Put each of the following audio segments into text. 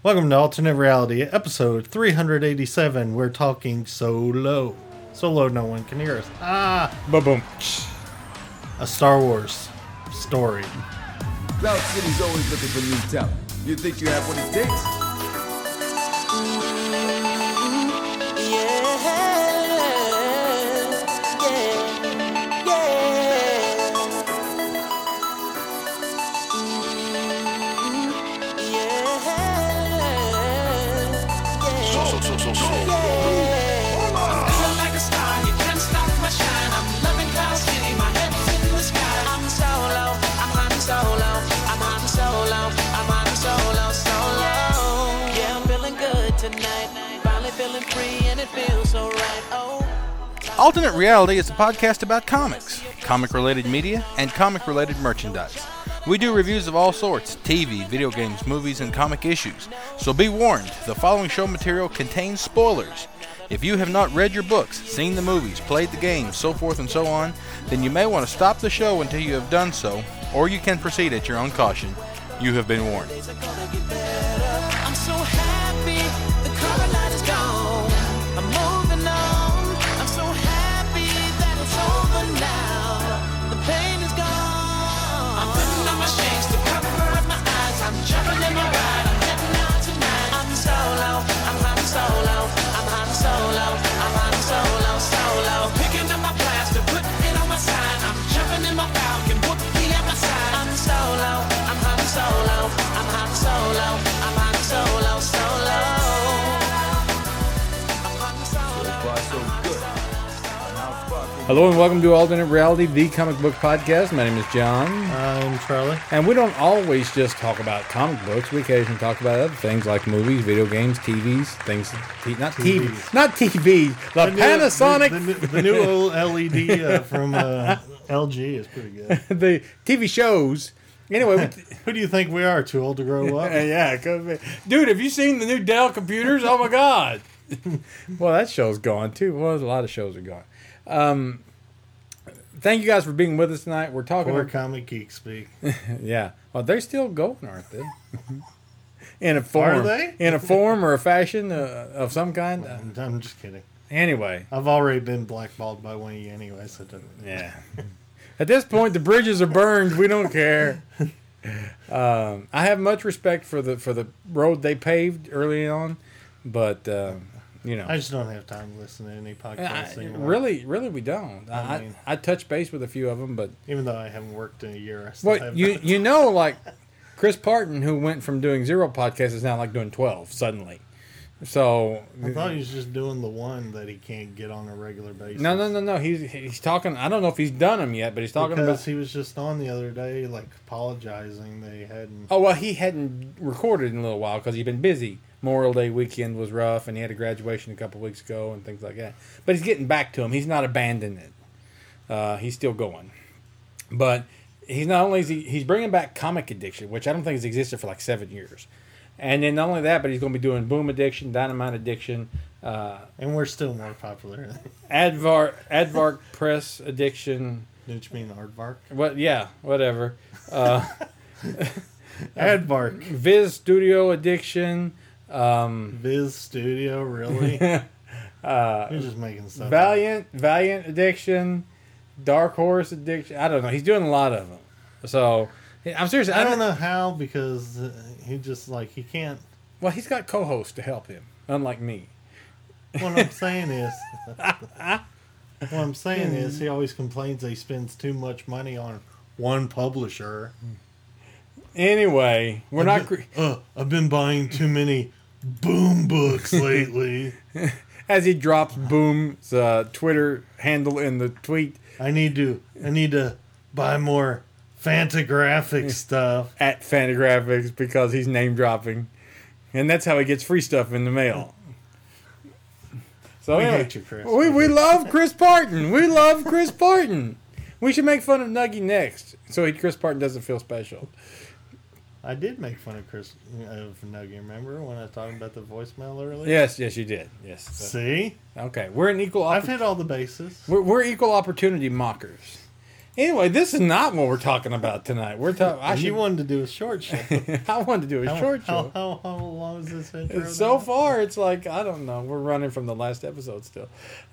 Welcome to Alternate Reality, episode 387. We're talking solo. So low no one can hear us. Ba-boom. A Star Wars story. Cloud City's always looking for new talent. You think you have what it takes? Alternate Reality is a podcast about comics, comic-related media, and comic-related merchandise. We do reviews of all sorts, TV, video games, movies, and comic issues. So be warned, the following show material contains spoilers. If you have not read your books, seen the movies, played the games, so forth and so on, then you may want to stop the show until you have done so, or you can proceed at your own caution. You have been warned. I'm so happy the car light is gone. I'm moving on. I'm so happy that it's over now. The pain is gone. I'm putting on my shades to cover up my eyes. I'm jumping in my ride. I'm heading out tonight. I'm solo. I'm hiding solo. I'm hiding solo. I'm hiding solo. Solo. Picking up my plaster, putting it on my side. I'm jumping in my Falcon, whoopie at my side. I'm solo. I'm hiding solo. I'm hiding solo. I'm hiding solo. Solo. I'm hiding solo. So far, so good. Hello and welcome to Alternate Reality, the comic book podcast. My name is John. I'm Charlie. And we don't always just talk about comic books. We occasionally talk about other things like movies, video games, TVs, things. Not TVs. Not TVs. The Panasonic. The new LED from LG is pretty good. The TV shows. Anyway, Who do you think we are? Too old to grow up? yeah, it could be. Dude, have you seen the new Dell computers? Oh my God. Well, that show's gone too. Well, a lot of shows are gone. Thank you guys for being with us tonight. We're talking. Or comic geek speak. Yeah. Well, they're still going, aren't they? In a form. Are they? In a form or a fashion of some kind. I'm just kidding. Anyway. I've already been blackballed by one of you anyway, so it doesn't. Yeah. At this point, the bridges are burned. We don't care. I have much respect for the road they paved early on, but you know, I just don't have time to listen to any podcasts anymore. really, we don't. I touch base with a few of them, but Even though I haven't worked in a year, I still well, have you know, like Chris Parton, who went from doing 0 podcasts, is now like doing 12 suddenly. So I thought he was just doing the one that he can't get on a regular basis. no. He's talking. I don't know if he's done them yet, but he's talking because about. he was just on the other day, like apologizing they hadn't. Oh well, he hadn't recorded in a little while because he'd been busy. Memorial Day weekend was rough, and he had a graduation a couple weeks ago and things like that. But he's getting back to him. He's not abandoning it. He's still going. But he's not only he's bringing back Comic Addiction, which I don't think has existed for like 7 years. And then not only that, but he's going to be doing Boom Addiction, Dynamite Addiction, And we're still more popular. Advark Press Addiction. Didn't you mean Aardvark? What? Yeah, whatever. Aardvark. Viz Studio Addiction. Viz Studio, really? You're just making stuff Valiant Addiction, Dark Horse Addiction. I don't know. He's doing a lot of them. So I'm serious. I don't know how, because he just he can't. Well, he's got co-hosts to help him, unlike me. What I'm saying is, he always complains that he spends too much money on one publisher. Anyway, we're not. I've been buying too many Boom books lately. As he drops Boom's Twitter handle in the tweet. I need to buy more Fantagraphics stuff. At Fantagraphics, because he's name dropping. And that's how he gets free stuff in the mail. So We anyway, hate you, Chris. We love Chris Parton. We love Chris Parton. We should make fun of Nuggy next, so Chris Parton doesn't feel special. I did make fun of Nuggy, remember when I was talking about the voicemail earlier? Yes, you did. Yes. See? Okay, we're an equal. I've hit all the bases. We're equal opportunity mockers. Anyway, this is not what we're talking about tonight. We're talking. You wanted to do a short show. I wanted to do a short show. How long is this intro? So now? far, it's like, I don't know. We're running from the last episode still.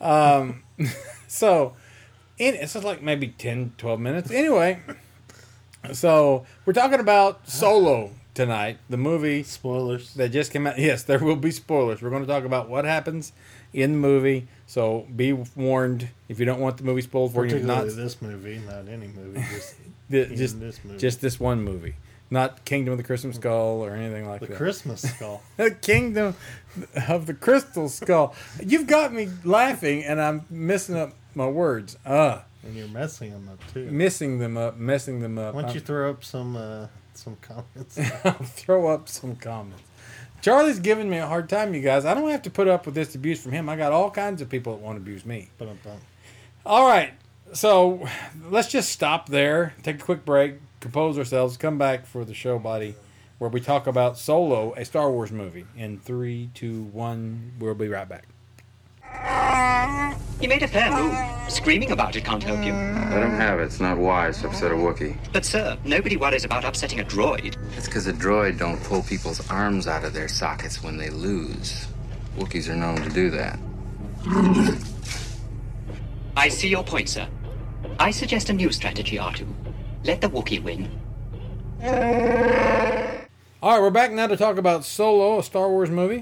So, it's just like maybe 10, 12 minutes. Anyway, so we're talking about Solo tonight, the movie Spoilers. that just came out. Yes, there will be spoilers. We're going to talk about what happens in the movie. So be warned if you don't want the movie spoiled for you. Particularly Not this movie, not any movie. just this movie. just this one movie, not Kingdom of the Crystal Skull or anything like the that. Christmas skull. The Kingdom of the Crystal Skull. You've got me laughing, and I'm messing up my words. And you're messing them up too. Messing them up. Why don't you throw up some comments? I'll throw up some comments. Charlie's giving me a hard time, you guys. I don't have to put up with this abuse from him. I got all kinds of people that want to abuse me. Ba-dum-bum. All right. So let's just stop there, take a quick break, compose ourselves, come back for the show body where we talk about Solo, a Star Wars movie. In 3, 2, 1, we'll be right back. You made a fair move. Screaming about it can't help you. Let him have it. It's not wise to upset a Wookiee. But, sir, nobody worries about upsetting a droid. It's because a droid don't pull people's arms out of their sockets when they lose. Wookiees are known to do that. I see your point, sir. I suggest a new strategy, R2. Let the Wookiee win. All right, we're back now to talk about Solo, a Star Wars movie.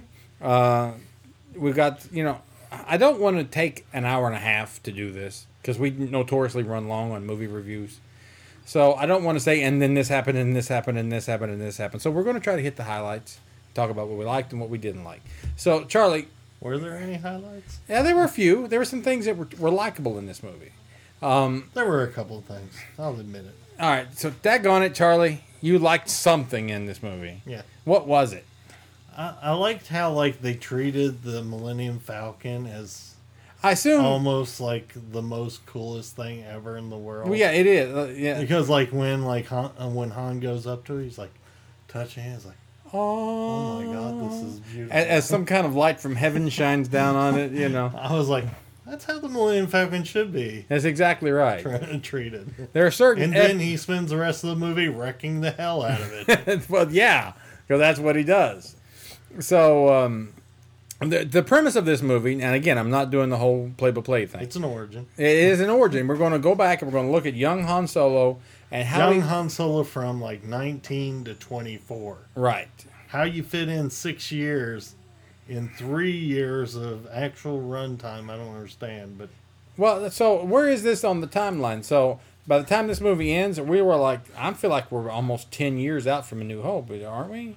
We've got, I don't want to take an hour and a half to do this because we notoriously run long on movie reviews. So I don't want to say, and then this happened, and this happened, and this happened, and this happened. So we're going to try to hit the highlights, talk about what we liked and what we didn't like. So, Charlie. Were there any highlights? Yeah, there were a few. There were some things that were likable in this movie. There were a couple of things. I'll admit it. All right, so daggone it, Charlie. You liked something in this movie. Yeah. What was it? I liked how they treated the Millennium Falcon as I assume. almost like the most coolest thing ever in the world. Well, yeah, it is. Yeah. Because when Han goes up to it, he's like touching it. He's like, oh my god, this is beautiful. As some kind of light from heaven shines down on it, I was like, that's how the Millennium Falcon should be That's exactly right. treated. There are certain. And then he spends the rest of the movie wrecking the hell out of it. Well, yeah, because that's what he does. So, the premise of this movie, and again, I'm not doing the whole play-by-play thing. It's an origin. It is an origin. We're going to go back and we're going to look at young Han Solo and how Young Han Solo from 19 to 24. Right. How you fit in 6 years in 3 years of actual runtime, I don't understand. But Well, so where is this on the timeline? So by the time this movie ends, we were I feel like we're almost 10 years out from A New Hope, aren't we?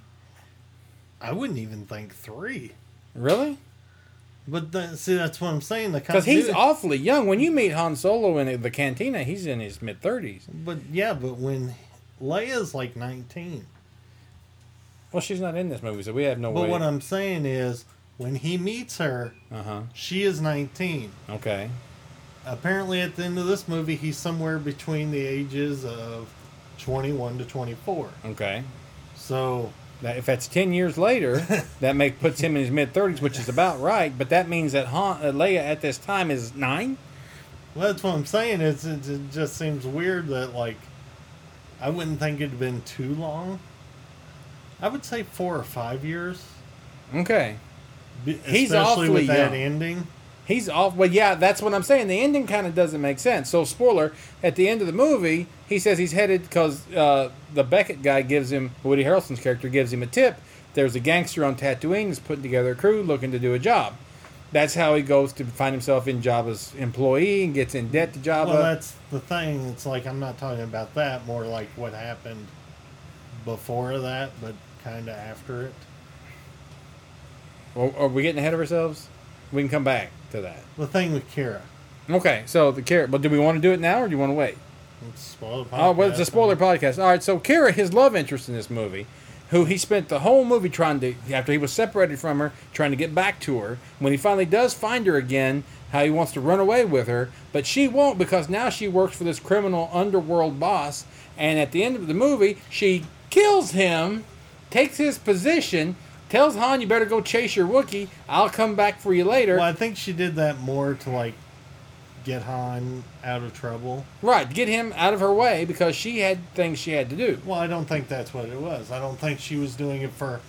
I wouldn't even think 3. Really? But see, that's what I'm saying. Because he's awfully young. When you meet Han Solo in the cantina, he's in his mid-30s. But yeah, but when Leia's 19. Well, she's not in this movie, so we have no way. But what I'm saying is, when he meets her, she is 19. Okay. Apparently, at the end of this movie, he's somewhere between the ages of 21 to 24. Okay. So Now, if that's 10 years later, that puts him in his mid-30s, which is about right. But that means that Leia at this time is 9? well, that's what I'm saying. It just seems weird that, I wouldn't think it'd been too long. I would say 4 or 5 years. Okay. He's Especially awfully with that young. ending. He's off. Well, yeah, that's what I'm saying. The ending kind of doesn't make sense. So, spoiler, at the end of the movie, he says he's headed because the Beckett guy gives him, Woody Harrelson's character gives him a tip. There's a gangster on Tatooine that's putting together a crew looking to do a job. That's how he goes to find himself in Jabba's employee and gets in debt to Jabba. Well, that's the thing. It's I'm not talking about that. More like what happened before that, but kind of after it. Well, are we getting ahead of ourselves? We can come back to that. The thing with Kira. Okay, so the Kira. But do we want to do it now or do you want to wait? It's a spoiler podcast. Oh, well, it's a spoiler podcast. All right, so Kira, his love interest in this movie, who he spent the whole movie trying to, after he was separated from her, trying to get back to her. When he finally does find her again, how he wants to run away with her, but she won't because now she works for this criminal underworld boss, and at the end of the movie, she kills him, takes his position, tells Han, you better go chase your Wookiee, I'll come back for you later. Well, I think she did that more to get Han out of trouble. Right, to get him out of her way because she had things she had to do. Well, I don't think that's what it was. I don't think she was doing it for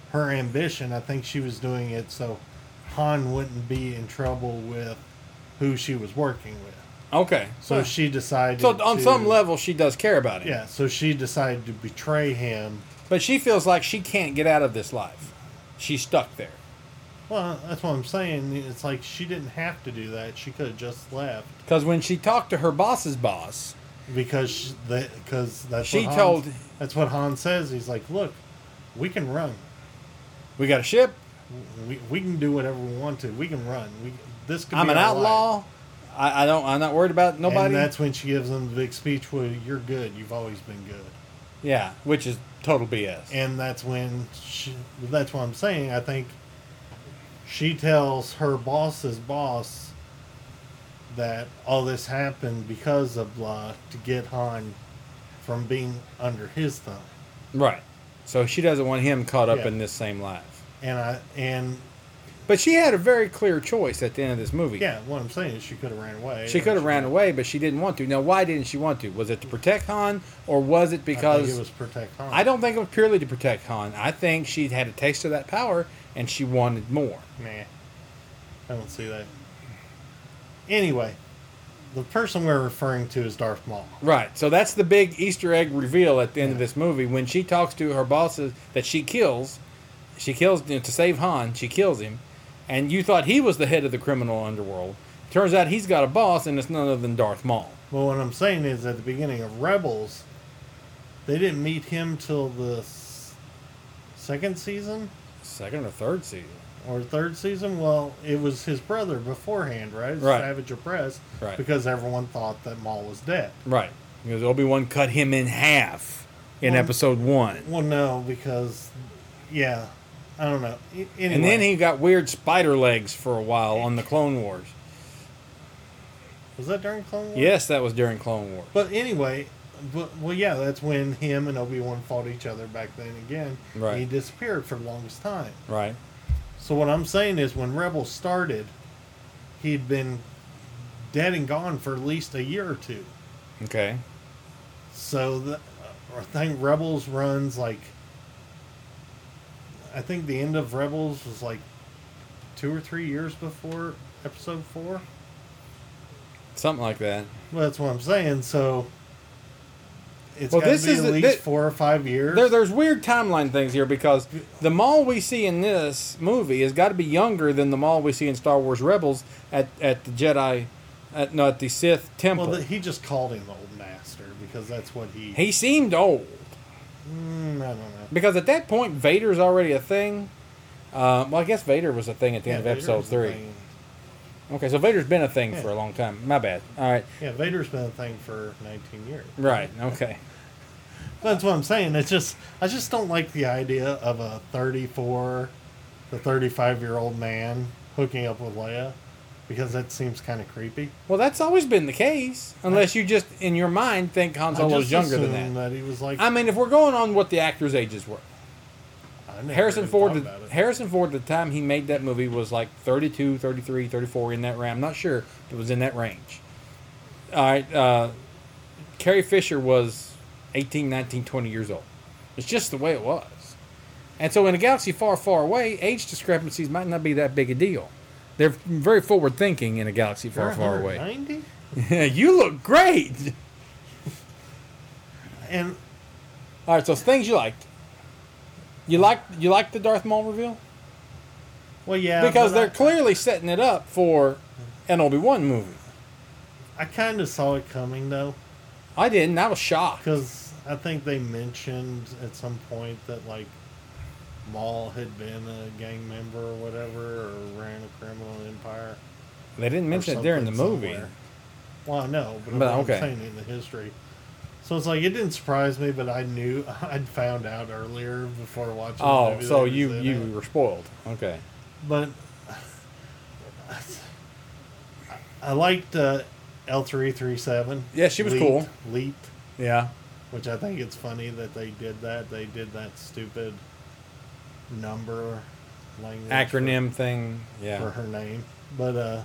her ambition. I think she was doing it so Han wouldn't be in trouble with who she was working with. Okay. So she decided. So on to, some level, she does care about him. yeah. So she decided to betray him. But she feels like she can't get out of this life. She's stuck there. Well, that's what I'm saying. It's like she didn't have to do that. She could have just left Because when she talked to her boss's boss, because that's She what told- That's what Han says. He's like, look, we can run. we got a ship. We can do whatever we want to. We can run. This could I'm be an our outlaw. life. I'm not worried about nobody. And that's when she gives him the big speech. Well, you're good. You've always been good. Yeah, which is total BS. And that's when that's what I'm saying. I think she tells her boss's boss that all this happened because of blah to get Han from being under his thumb. Right. So she doesn't want him caught up Yeah. in this same life. And But she had a very clear choice at the end of this movie. yeah, what I'm saying is she could have ran away. She could have ran away, but she didn't want to. Now, why didn't she want to? Was it to protect Han, or was it I because... think it was protect Han. I don't think it was purely to protect Han. I think she'd had a taste of that power, and she wanted more. Nah, I don't see that. Anyway, the person we're referring to is Darth Maul. Right. So that's the big Easter egg reveal at the end of this movie. When she talks to her bosses that she kills to save Han, she kills him. And you thought he was the head of the criminal underworld. Turns out he's got a boss, and it's none other than Darth Maul. Well, what I'm saying is at the beginning of Rebels, they didn't meet him till the second season Second or third season. or third season. Well, it was his brother beforehand, right? Right. Savage Opress. Right. Because everyone thought that Maul was dead. Right. Because Obi-Wan cut him in half in Well, episode 1. Well, no, because, yeah, I don't know. Anyway, And then he got weird spider legs for a while on the Clone Wars. was that during Clone Wars? Yes, that was during Clone Wars. But anyway, well, yeah, that's when him and Obi-Wan fought each other back then again. Right. He disappeared for the longest time. Right. So what I'm saying is when Rebels started, he'd been dead and gone for at least a year or two. Okay. So I think Rebels runs like, I think the end of Rebels was like 2 or 3 years before episode 4. Something like that. Well, that's what I'm saying. So it's Well, got to this be is at the- least thi- 4 or 5 years. There's weird timeline things here because the Maul we see in this movie has got to be younger than the Maul we see in Star Wars Rebels at the Jedi, at the Sith Temple. Well, he just called him Old Master because that's what He seemed old I don't know. because at that point Vader's already a thing. Well, I guess Vader was a thing at the end of Vader episode was the 3. thing. Okay, so Vader's been a thing Yeah. for a long time. My bad. All right. Yeah, Vader's been a thing for 19 years. Right. Okay. That's what I'm saying. It's just I just don't like the idea of a 34 to 35-year-old man hooking up with Leia because that seems kind of creepy. Well, that's always been the case, unless you just in your mind think Han I Solo's just younger than assumed that. he was like. I mean, if we're going on what the actors' ages were, I never Harrison even Ford, thought about it. Harrison Ford, at the time he made that movie was like 32, 33, 34 in that range. I'm not sure, but it was in that range. All right, Carrie Fisher was 18, 19, 20 years old. It's just the way it was. And so in a galaxy far, far away, age discrepancies might not be that big a deal. They're very forward thinking in a galaxy far, You're far away. 190? You look great. And All right, so things you liked. You like the Darth Maul reveal? well, yeah, Because but they're clearly setting it up for an Obi-Wan movie. I kind of saw it coming though, I didn't. I was shocked. because I think they mentioned at some point that like Maul had been a gang member or whatever, or ran a criminal empire. They didn't or mention it during the something movie. somewhere. Well, I know, but, But, I'm okay. saying in the history. So it's like it didn't surprise me, but I knew I'd found out earlier before watching. the Oh, movie so that he was in you it. were spoiled. Okay. But I liked L337. Yeah, she was cool. Leaped, Yeah. which I think it's funny that they did that. They did that stupid number language Acronym thing. for Yeah. her name, but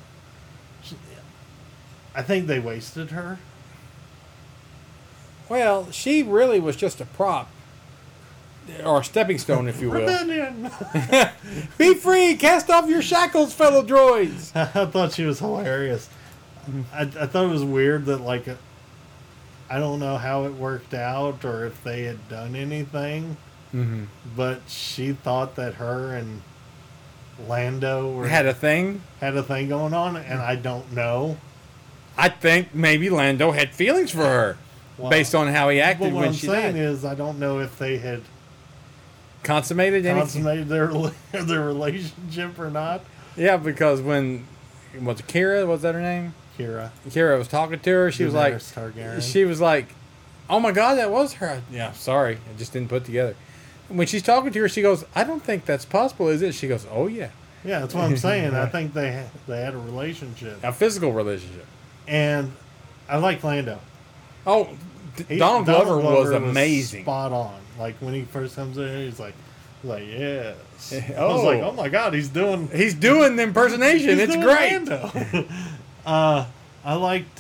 I think they wasted her. Well, she really was just a prop or a stepping stone, if you will. Rebellion. Be free! Cast off your shackles, fellow droids! I thought she was hilarious. I thought it was weird that, like, I don't know how it worked out or if they had done anything, but she thought that her and Lando Had a thing. had a thing going on, and I don't know. I think maybe Lando had feelings for her, Well, based on how he But acted what when I'm she saying died. is, I don't know if they had Consummated anything? consummated their relationship or not. Yeah, because when was it Kira? Was that her name? Kira. Kira was talking to her. She was like, Daenerys Targaryen. she was like, "Oh my God, that was her." Yeah, sorry, I just didn't put together. When she's talking to her, she goes, "I don't think that's possible, is it?" She goes, "Oh yeah, Yeah, that's what I'm saying. I think they had a relationship, a physical relationship." and I like Lando. Oh, Donald Glover was amazing. spot on. Like when he first comes in, he's like yes. I Oh. was like, oh my god, he's doing He's doing the impersonation. he's It's doing great. Lando. I liked.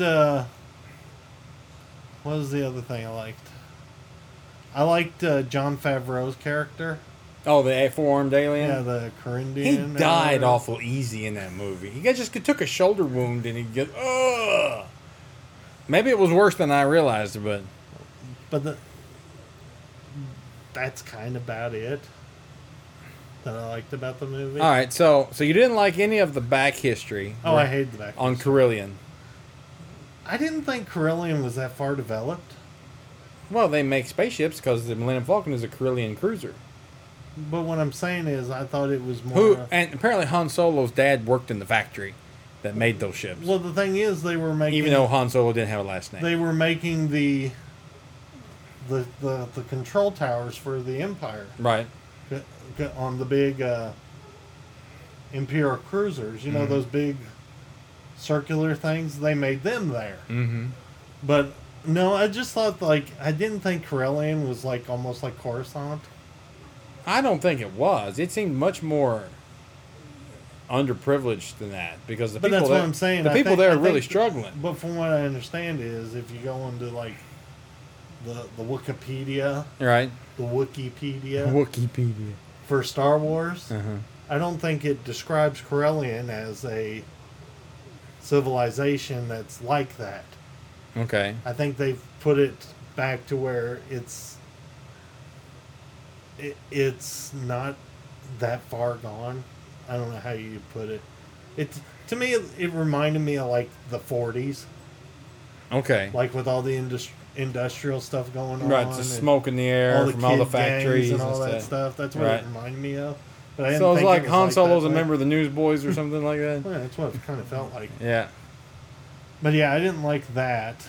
What was the other thing I liked? I liked John Favreau's character. Oh, the four-armed alien. Yeah, the Corinthian. He or died whatever. awful easy in that movie. He just took a shoulder wound and he goes, ugh. Maybe it was worse than I realized, but But that's kind of about it that I liked about the movie. all right. So you didn't like any of the back history? Oh, I hate the back. on Carillion. I didn't think Carillion was that far developed. Well, they make spaceships because the Millennium Falcon is a Carillion cruiser. But what I'm saying is, I thought it was more. Who and apparently Han Solo's dad worked in the factory that made those ships. Well, the thing is, they were making. Even though Han Solo didn't have a last name. they were making the control towers for the Empire Right. on the big Imperial cruisers. You know those big circular things. They made them there. Mm-hmm. But no, I just thought I didn't think Carillion was like almost like Coruscant. I don't think it was. It seemed much more underprivileged than that because the But people that's there, what I'm saying. The I people think- there I are really think- struggling. But from what I understand is, if you go into like the Wikipedia, Right. the Wikipedia Wikipedia. for Star Wars, Uh-huh. I don't think it describes Corellian as a civilization that's like that. Okay. I think they've put it back to where it's not that far gone. I don't know how you put it. It's to me it reminded me of like the 40s, Okay. like with all the industrial stuff going on. Right. The and smoke in the all air the from all the kid gangs factories and all that stuff. stuff. That's what Right. it reminded me of. But I didn't So it's think like it was Han that Solo's a way. member of the Newsboys or something like that. Yeah, that's what it kind of felt like. Yeah. But yeah, I didn't like that.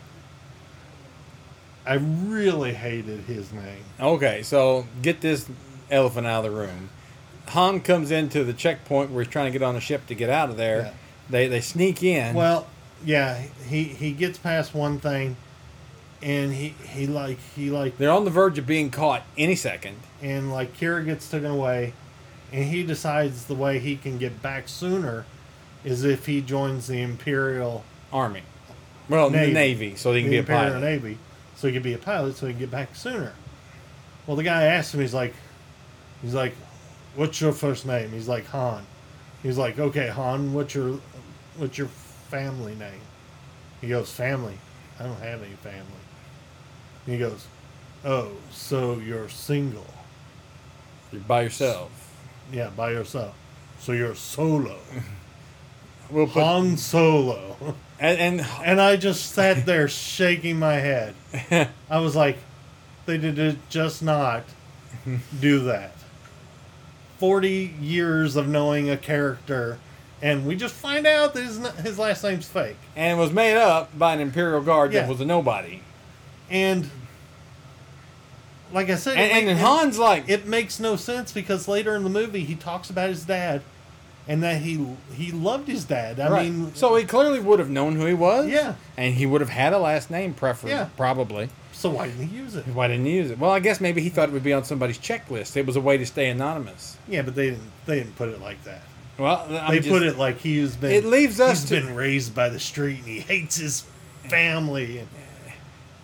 I really hated his name. Okay, so get this elephant out of the room. Han comes into the checkpoint where he's trying to get on a ship to get out of there. Yeah. They sneak in. Well, yeah, he gets past one thing, and he like They're on the verge of being caught any second. and like Kira gets taken away, and he decides the way he can get back sooner is if he joins the Imperial Army. Well, Navy. the Navy, so they can the be a Imperial pilot. Navy, so he can be a pilot, so he can get back sooner. Well, the guy asked him, he's like, "What's your first name?" He's like, "Han." He's like, "Okay, Han, what's your family name?" He goes, "Family? I don't have any family." And he goes, "Oh, so you're single?" You're by yourself. Yeah, by yourself. So you're solo. We'll put, Han Solo. and And I just sat there shaking my head. I was like, they did just not do that. 40 years of knowing a character, and we just find out that his last name's fake. and it was made up by an Imperial Guard Yeah. that was a nobody. And like I said, And then Han's like, it makes no sense because later in the movie he talks about his dad and that he loved his dad. I right. mean, So he clearly would have known who he was. Yeah. And he would have had a last name preference, Yeah. probably. so why didn't he use it? Why didn't he use it? Well, I guess maybe he thought it would be on somebody's checklist. It was a way to stay anonymous. Yeah, but they didn't put it like that. Well, They put it like he's been. It leaves us He's to- been raised by the street and he hates his family. And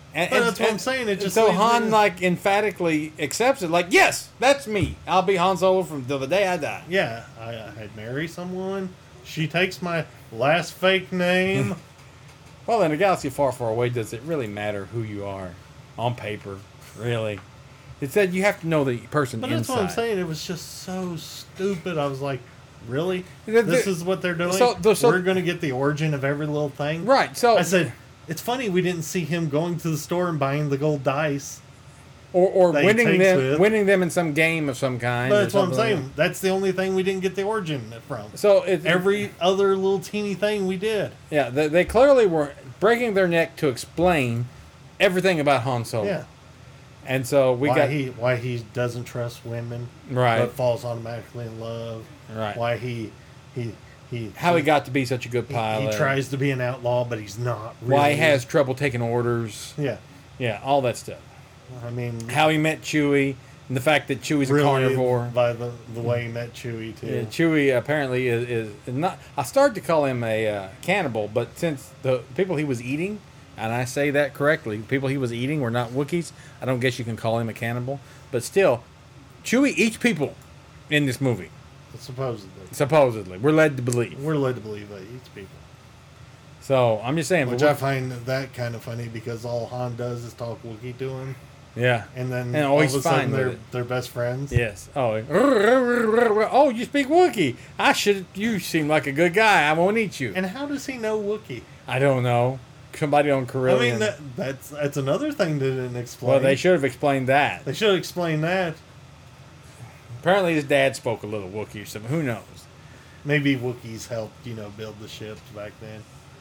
And, But that's what I'm saying, it and just so leaves Han me- like emphatically accepts it. Like, yes, that's me. I'll be Han Solo from till the day I die. Yeah, I'd marry someone. She takes my last fake name. Well, in a galaxy far, far away, does it really matter who you are on paper? Really? It said you have to know the person But inside. that's what I'm saying. It was just so stupid. I was like, really? The- This the- is what they're doing? so- We're going to get the origin of every little thing? Right. So I said, it's funny we didn't see him going to the store and buying the gold dice. or that he winning takes with. winning them in some game of some kind. But or that's what I'm something like saying. That's the only thing we didn't get the origin from. that. So it's Every other little teeny thing we did. yeah, they clearly were breaking their neck to explain everything about Han Solo. Yeah. And so we got Why he doesn't trust women. Right. But falls automatically in love. Right. Why he how he got to be such a good pilot. He tries to be an outlaw, but he's not. Really. Why he has trouble taking orders. Yeah. Yeah, all that stuff. I mean, How he met Chewie, and the fact that Chewie's a really carnivore. by the way he met Chewie too. Yeah, Chewie apparently is not. I started to call him a cannibal, but since the people he was eating, and I say that correctly, people he was eating were not Wookiees, I don't guess you can call him a cannibal. But still, Chewie eats people in this movie. Supposedly, we're led to believe. We're led to believe that he eats people. So I'm just saying, Which but I find that kind of funny because all Han does is talk Wookiee to him, yeah, and then And all he's of a sudden fine with they're it. they're best friends. yes. Oh, you speak Wookiee. You seem like a good guy. I won't eat you. And how does he know Wookiee? I don't know. Somebody on I Corellian. mean, that's another thing they didn't explain. well, they should have explained that. They should explain that. Apparently, his dad spoke a little Wookiee or something. Who knows? Maybe Wookiees helped, build the ships back then.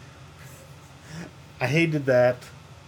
I hated that.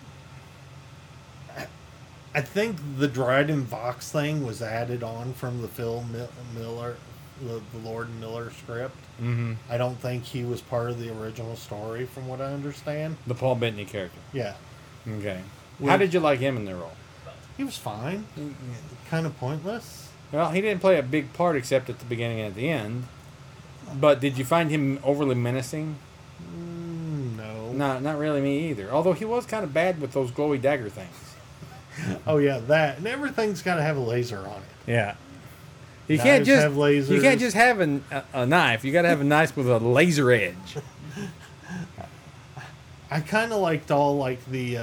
I think the Dryden Vox thing was added on from the Phil Miller, the Lord Miller script. Mm-hmm. I don't think he was part of the original story, from what I understand. The Paul Bettany character. Yeah, Okay. Well- How did you like him in the role? he was fine. Kind of pointless. Well, he didn't play a big part except at the beginning and at the end. But did you find him overly menacing? No. Not really me either. Although he was kind of bad with those glowy dagger things. Oh yeah, that and everything's got to have a laser on it. Yeah. You Knives can't just have lasers. You can't just have a knife. You got to have a knife with a laser edge. I kind of liked all like the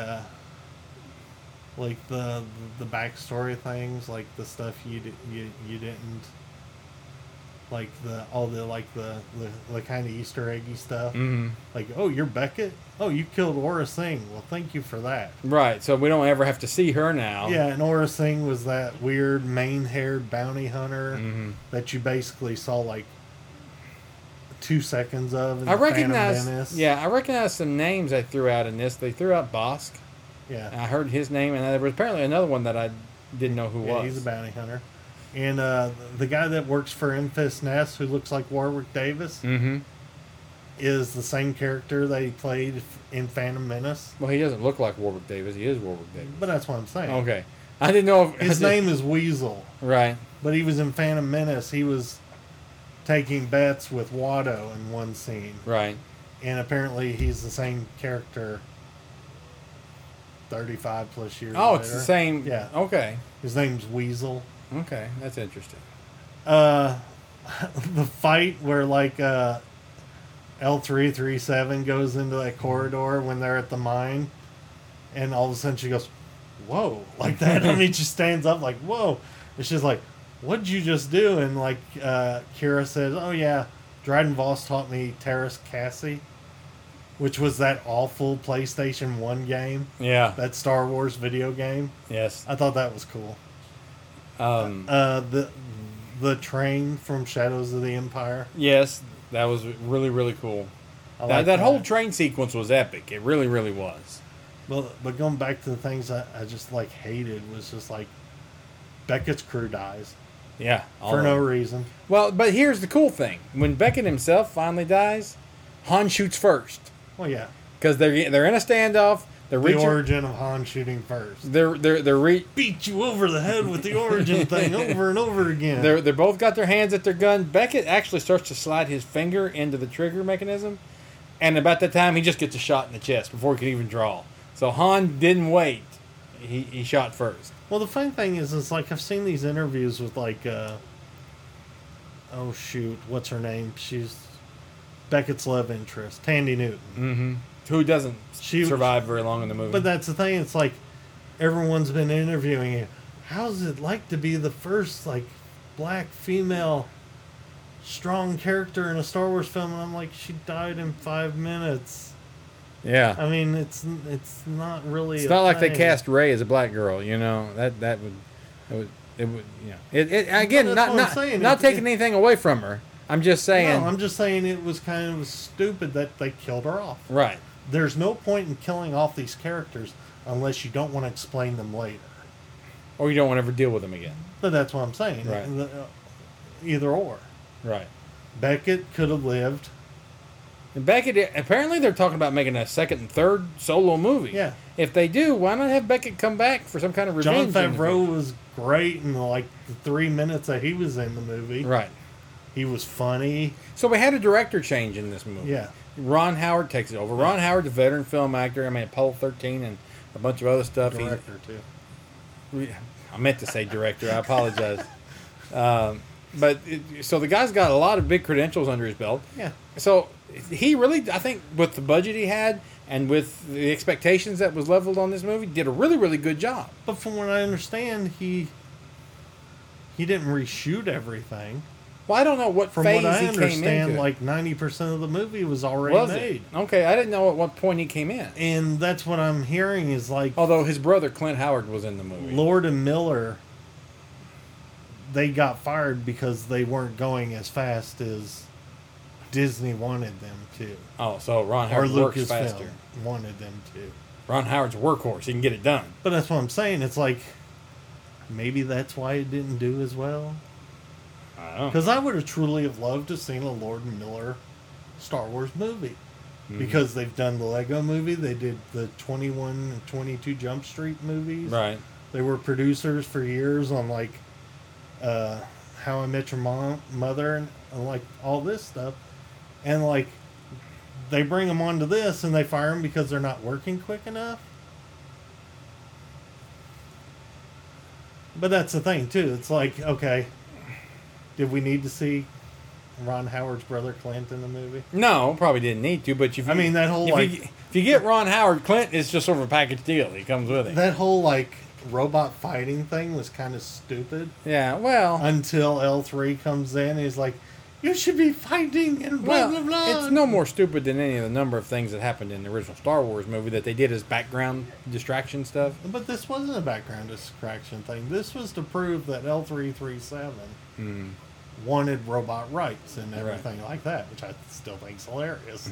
backstory things, like the stuff you didn't like, the kind of Easter eggy stuff. Mm-hmm. Like, oh, you're Beckett. Oh, you killed Aura Singh. Well, thank you for that. Right. So we don't ever have to see her now. Yeah, and Aura Singh was that weird mane-haired bounty hunter Mm-hmm. that you basically saw like 2 seconds of. In I the Phantom recognize. Menace. Yeah, I recognize some names they threw out in this. They threw out Bosk. Yeah. I heard his name, and there was apparently another one that I didn't know who Yeah, was. he's a bounty hunter. And the guy that works for Enfys Nest, who looks like Warwick Davis, Mm-hmm. is the same character that he played in Phantom Menace. Well, he doesn't look like Warwick Davis. He is Warwick Davis. But that's what I'm saying. Okay. I didn't know if His name is Weasel, Right. but he was in Phantom Menace. He was taking bets with Watto in one scene. Right. And apparently he's the same character 35 plus years Oh, later. it's the same. Yeah. Okay. His name's Weasel. Okay. That's interesting. The fight where like L337 goes into that corridor when they're at the mine, and all of a sudden she goes, "Whoa!" like that. I mean, she stands up like, "Whoa!" And she's like, "What'd you just do?" And like Kira says, "Oh yeah, Dryden Voss taught me Terrace Cassie," which was that awful PlayStation 1 game, Yeah. that Star Wars video game. Yes. I thought that was cool. The train from Shadows of the Empire. Yes. That was really, really cool. I That, like that whole train sequence was epic. It really, really was. But going back to the things I just like hated was just like Beckett's crew dies Yeah. for no reason. Well, but here's the cool thing: when Beckett himself finally dies, Han shoots first Well, yeah, because they're in a standoff. They're the reaching. origin of Han shooting first. They're Beat you over the head with the origin thing over and over again. They're both got their hands at their gun. Beckett actually starts to slide his finger into the trigger mechanism, and about that time he just gets a shot in the chest before he can even draw. So Han didn't wait. He shot first. Well, the funny thing is like I've seen these interviews with like, oh shoot, what's her name? She's Beckett's love interest, Tandy Newton. Mm-hmm. Who doesn't She- survive very long in the movie? But that's the thing. It's like everyone's been interviewing you. How's it like to be the first like black female strong character in a Star Wars film? And I'm like, she died in 5 minutes. yeah. I mean, it's not really. It's a not like they thing. cast Rey as a black girl, you know. That would you know. It again, But that's what I'm not saying. not It- taking anything away from her. I'm just saying. No, I'm just saying it was kind of stupid that they killed her off. Right. There's no point in killing off these characters unless you don't want to explain them later. Or you don't want to ever deal with them again. But that's what I'm saying. Right. Either or. Right. Beckett could have lived. And Beckett, apparently they're talking about making a second and third solo movie. Yeah. If they do, why not have Beckett come back for some kind of John revenge? in the Favreau movie? was great in like the 3 minutes that he was in the movie. Right. He was funny. So we had a director change in this movie. Yeah. Ron Howard takes it over. Ron Howard's a veteran film actor. I mean, Apollo 13 and a bunch of other stuff. Director too. I meant to say director. I apologize. So the guy's got a lot of big credentials under his belt. Yeah. So he really, I think, with the budget he had and with the expectations that was leveled on this movie, did a really, really good job. But from what I understand, he didn't reshoot everything. Well, I don't know what From phase what I he came understand, into. like 90% of the movie was already Was made. it? Okay, I didn't know at what point he came in. And that's what I'm hearing is like Although his brother Clint Howard was in the movie. Lord and Miller, they got fired because they weren't going as fast as Disney wanted them to. Oh, so Ron Or Howard works Lucasfilm faster. wanted them to. Ron Howard's a workhorse. He can get it done. But that's what I'm saying. It's like, maybe that's why it didn't do as well. I don't know. Because I would have truly have loved to seen a Lord and Miller Star Wars movie. Because they've done the Lego movie. They did the 21 and 22 Jump Street movies. Right. They were producers for years on like How I Met Your Mother and like all this stuff. And like they bring them onto this and they fire them because they're not working quick enough. But that's the thing too. It's like, okay, did we need to see Ron Howard's brother Clint in the movie? No, probably didn't need to, but if I mean, that whole, if like- you get Ron Howard, Clint is just sort of a package deal. He comes with it. That whole like robot fighting thing was kind of stupid Yeah, well, until L3 comes in and he's like, you should be fighting and blah, blah, blah. it's no more stupid than any of the number of things that happened in the original Star Wars movie that they did as background distraction stuff. But this wasn't a background distraction thing. This was to prove that L337 wanted robot rights and everything like that, which I still think is hilarious.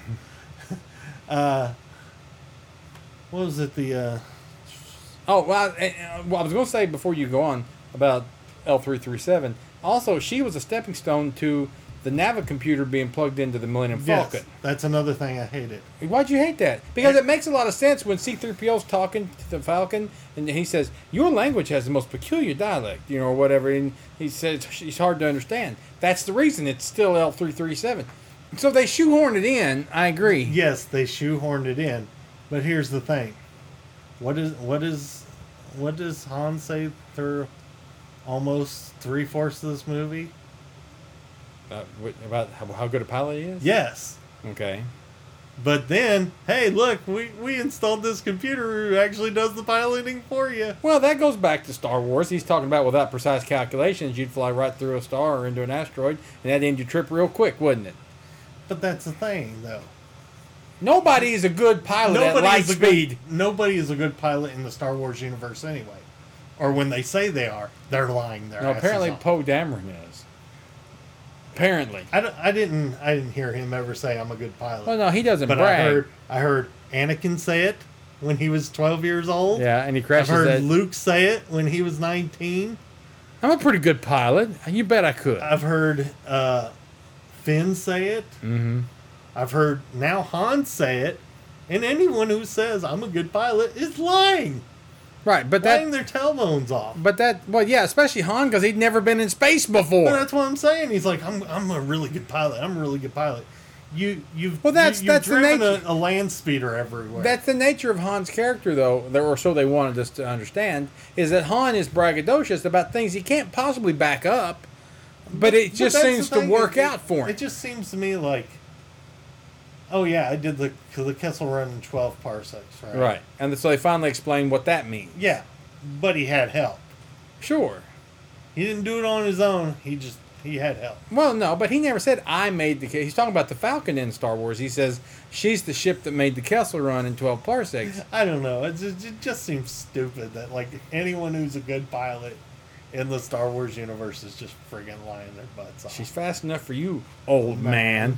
What was it? Oh, well, I was going to say before you go on about L337, also, she was a stepping stone to the Navicomputer being plugged into the Millennium Falcon. Yes, that's another thing I hated. Why'd you hate that? Because it makes a lot of sense when C-3PO's talking to the Falcon, and he says, your language has the most peculiar dialect, you know, or whatever, and he says it's hard to understand. That's the reason it's still L337. So they shoehorned it in, I agree. Yes, they shoehorned it in, but here's the thing: what does Han say through almost 3/4 of this movie? About how good a pilot he is? Yes. Okay. But then, hey, look, we installed this computer who actually does the piloting for you. Well, that goes back to Star Wars. He's talking about without precise calculations, you'd fly right through a star or into an asteroid, and that'd end your trip real quick, wouldn't it? But that's the thing, though. Nobody is a good pilot at light speed. Nobody is a good pilot in the Star Wars universe anyway. Or when they say they are, they're lying their No, asses apparently off. Poe Dameron is. Apparently. I didn't hear him ever say I'm a good pilot. Well, no, he doesn't but brag. I heard Anakin say it when he was 12 years old. Yeah, and he I've crashes heard that. Luke say it when he was 19. I'm a pretty good pilot. You bet I could. I've heard Finn say it. Mm-hmm. I've heard now Han say it. And anyone who says I'm a good pilot is lying. Right, but Lying that, their tailbones off. well, yeah, especially Han, because he'd never been in space before. But that's what I'm saying. He's like, I'm a really good pilot. I'm a really good pilot. you've that's the driven nature. a land speeder everywhere. That's the nature of Han's character, though, or so they wanted us to understand, is that Han is braggadocious about things he can't possibly back up, but it just that's seems the to thing, work out for him. It just seems to me like, oh yeah, I did the Kessel Run in 12 parsecs, right? Right. And so they finally explain what that means. Yeah, but he had help. Sure. He didn't do it on his own. He had help. Well, no, but he never said, I made the... He's talking about the Falcon in Star Wars. He says, she's the ship that made the Kessel Run in 12 parsecs. I don't know. It just seems stupid that like anyone who's a good pilot in the Star Wars universe is just friggin' lying their butts off. She's fast enough for you, old man.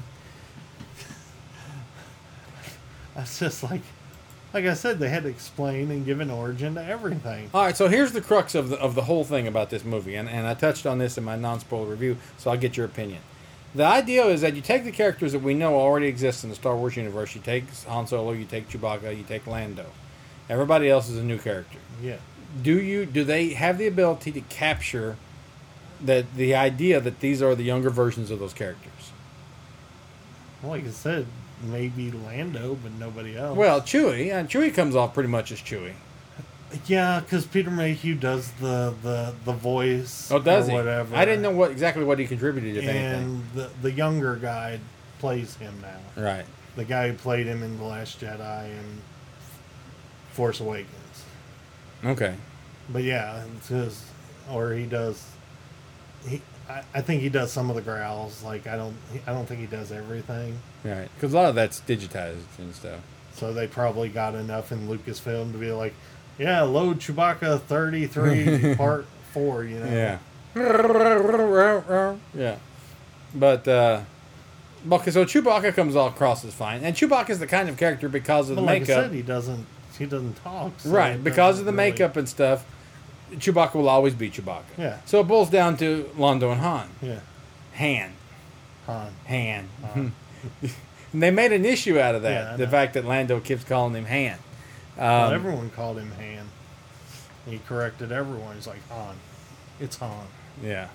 That's just like I said, they had to explain and give an origin to everything. All right, so here's the crux of the whole thing about this movie, and I touched on this in my non-spoiler review, so I'll get your opinion. The idea is that you take the characters that we know already exist in the Star Wars universe. You take Han Solo, you take Chewbacca, you take Lando. Everybody else is a new character. Yeah. Do they have the ability to capture the idea that these are the younger versions of those characters? Well, like I said, maybe Lando, but nobody else. Well, Chewie, and Chewie comes off pretty much as Chewie. Yeah, because Peter Mayhew does the voice. Oh, does or he? Whatever. I didn't know exactly what he contributed, if anything. And the younger guy plays him now. Right. The guy who played him in The Last Jedi and Force Awakens. Okay. But yeah, he does. I think he does some of the growls. Like I don't think he does everything. Right. Because a lot of that's digitized and stuff. So they probably got enough in Lucasfilm to be like, yeah, load Chewbacca 33 Part 4. You know. Yeah. Yeah. But okay, so Chewbacca comes all across as fine, and Chewbacca's the kind of character because of the But like makeup. I said, he doesn't talk. So Right, it because of the doesn't really- makeup and stuff, Chewbacca will always be Chewbacca. Yeah. So it boils down to Lando and Han. Yeah. Han. Han. And they made an issue out of that. Yeah, I the know. fact that Lando keeps calling him Han. Well, everyone called him Han. He corrected everyone. He's like, Han. It's Han. Yeah.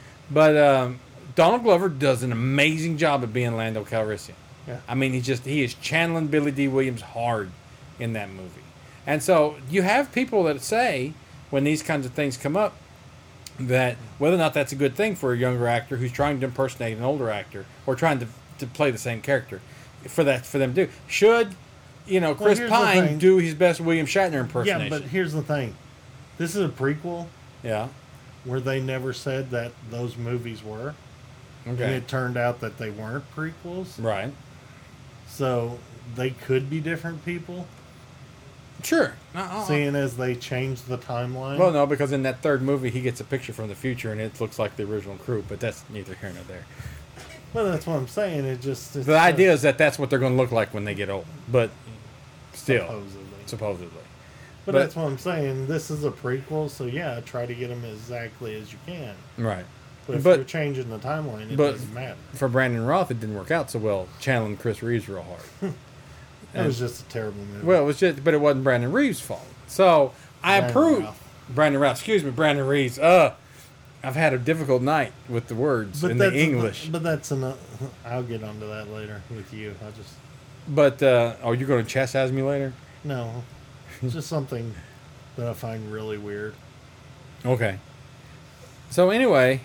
But Donald Glover does an amazing job of being Lando Calrissian. Yeah. I mean, he is channeling Billy D. Williams hard in that movie. And so you have people that say, when these kinds of things come up, that whether or not that's a good thing for a younger actor who's trying to impersonate an older actor or trying to play the same character, for them to do. Should, Chris here's the Pine thing. do his best William Shatner impersonation? Yeah, but here's the thing. This is a prequel Yeah. where they never said that those movies were. And Okay. it turned out that they weren't prequels. Right. So they could be different people, Sure. seeing as they changed the timeline. Well, no, because in that third movie, he gets a picture from the future, and it looks like the original crew, but that's neither here nor there. Well, that's what I'm saying. It's The idea is that that's what they're going to look like when they get old, but still, supposedly. But that's what I'm saying. This is a prequel, so yeah, try to get them exactly as you can. Right. But if But- you're changing the timeline, it but- doesn't matter. For Brandon Roth, it didn't work out so well, channeling Chris Reeves real hard. That was just a terrible movie. Well, but it wasn't Brandon Reeves' fault. So I Brandon approve. Routh. Brandon Roth, excuse me, Brandon Reeves. I've had a difficult night with the words in the English. But that's enough. I'll get onto that later with you. But are you going to chastise me later? No, it's just something that I find really weird. Okay. So anyway,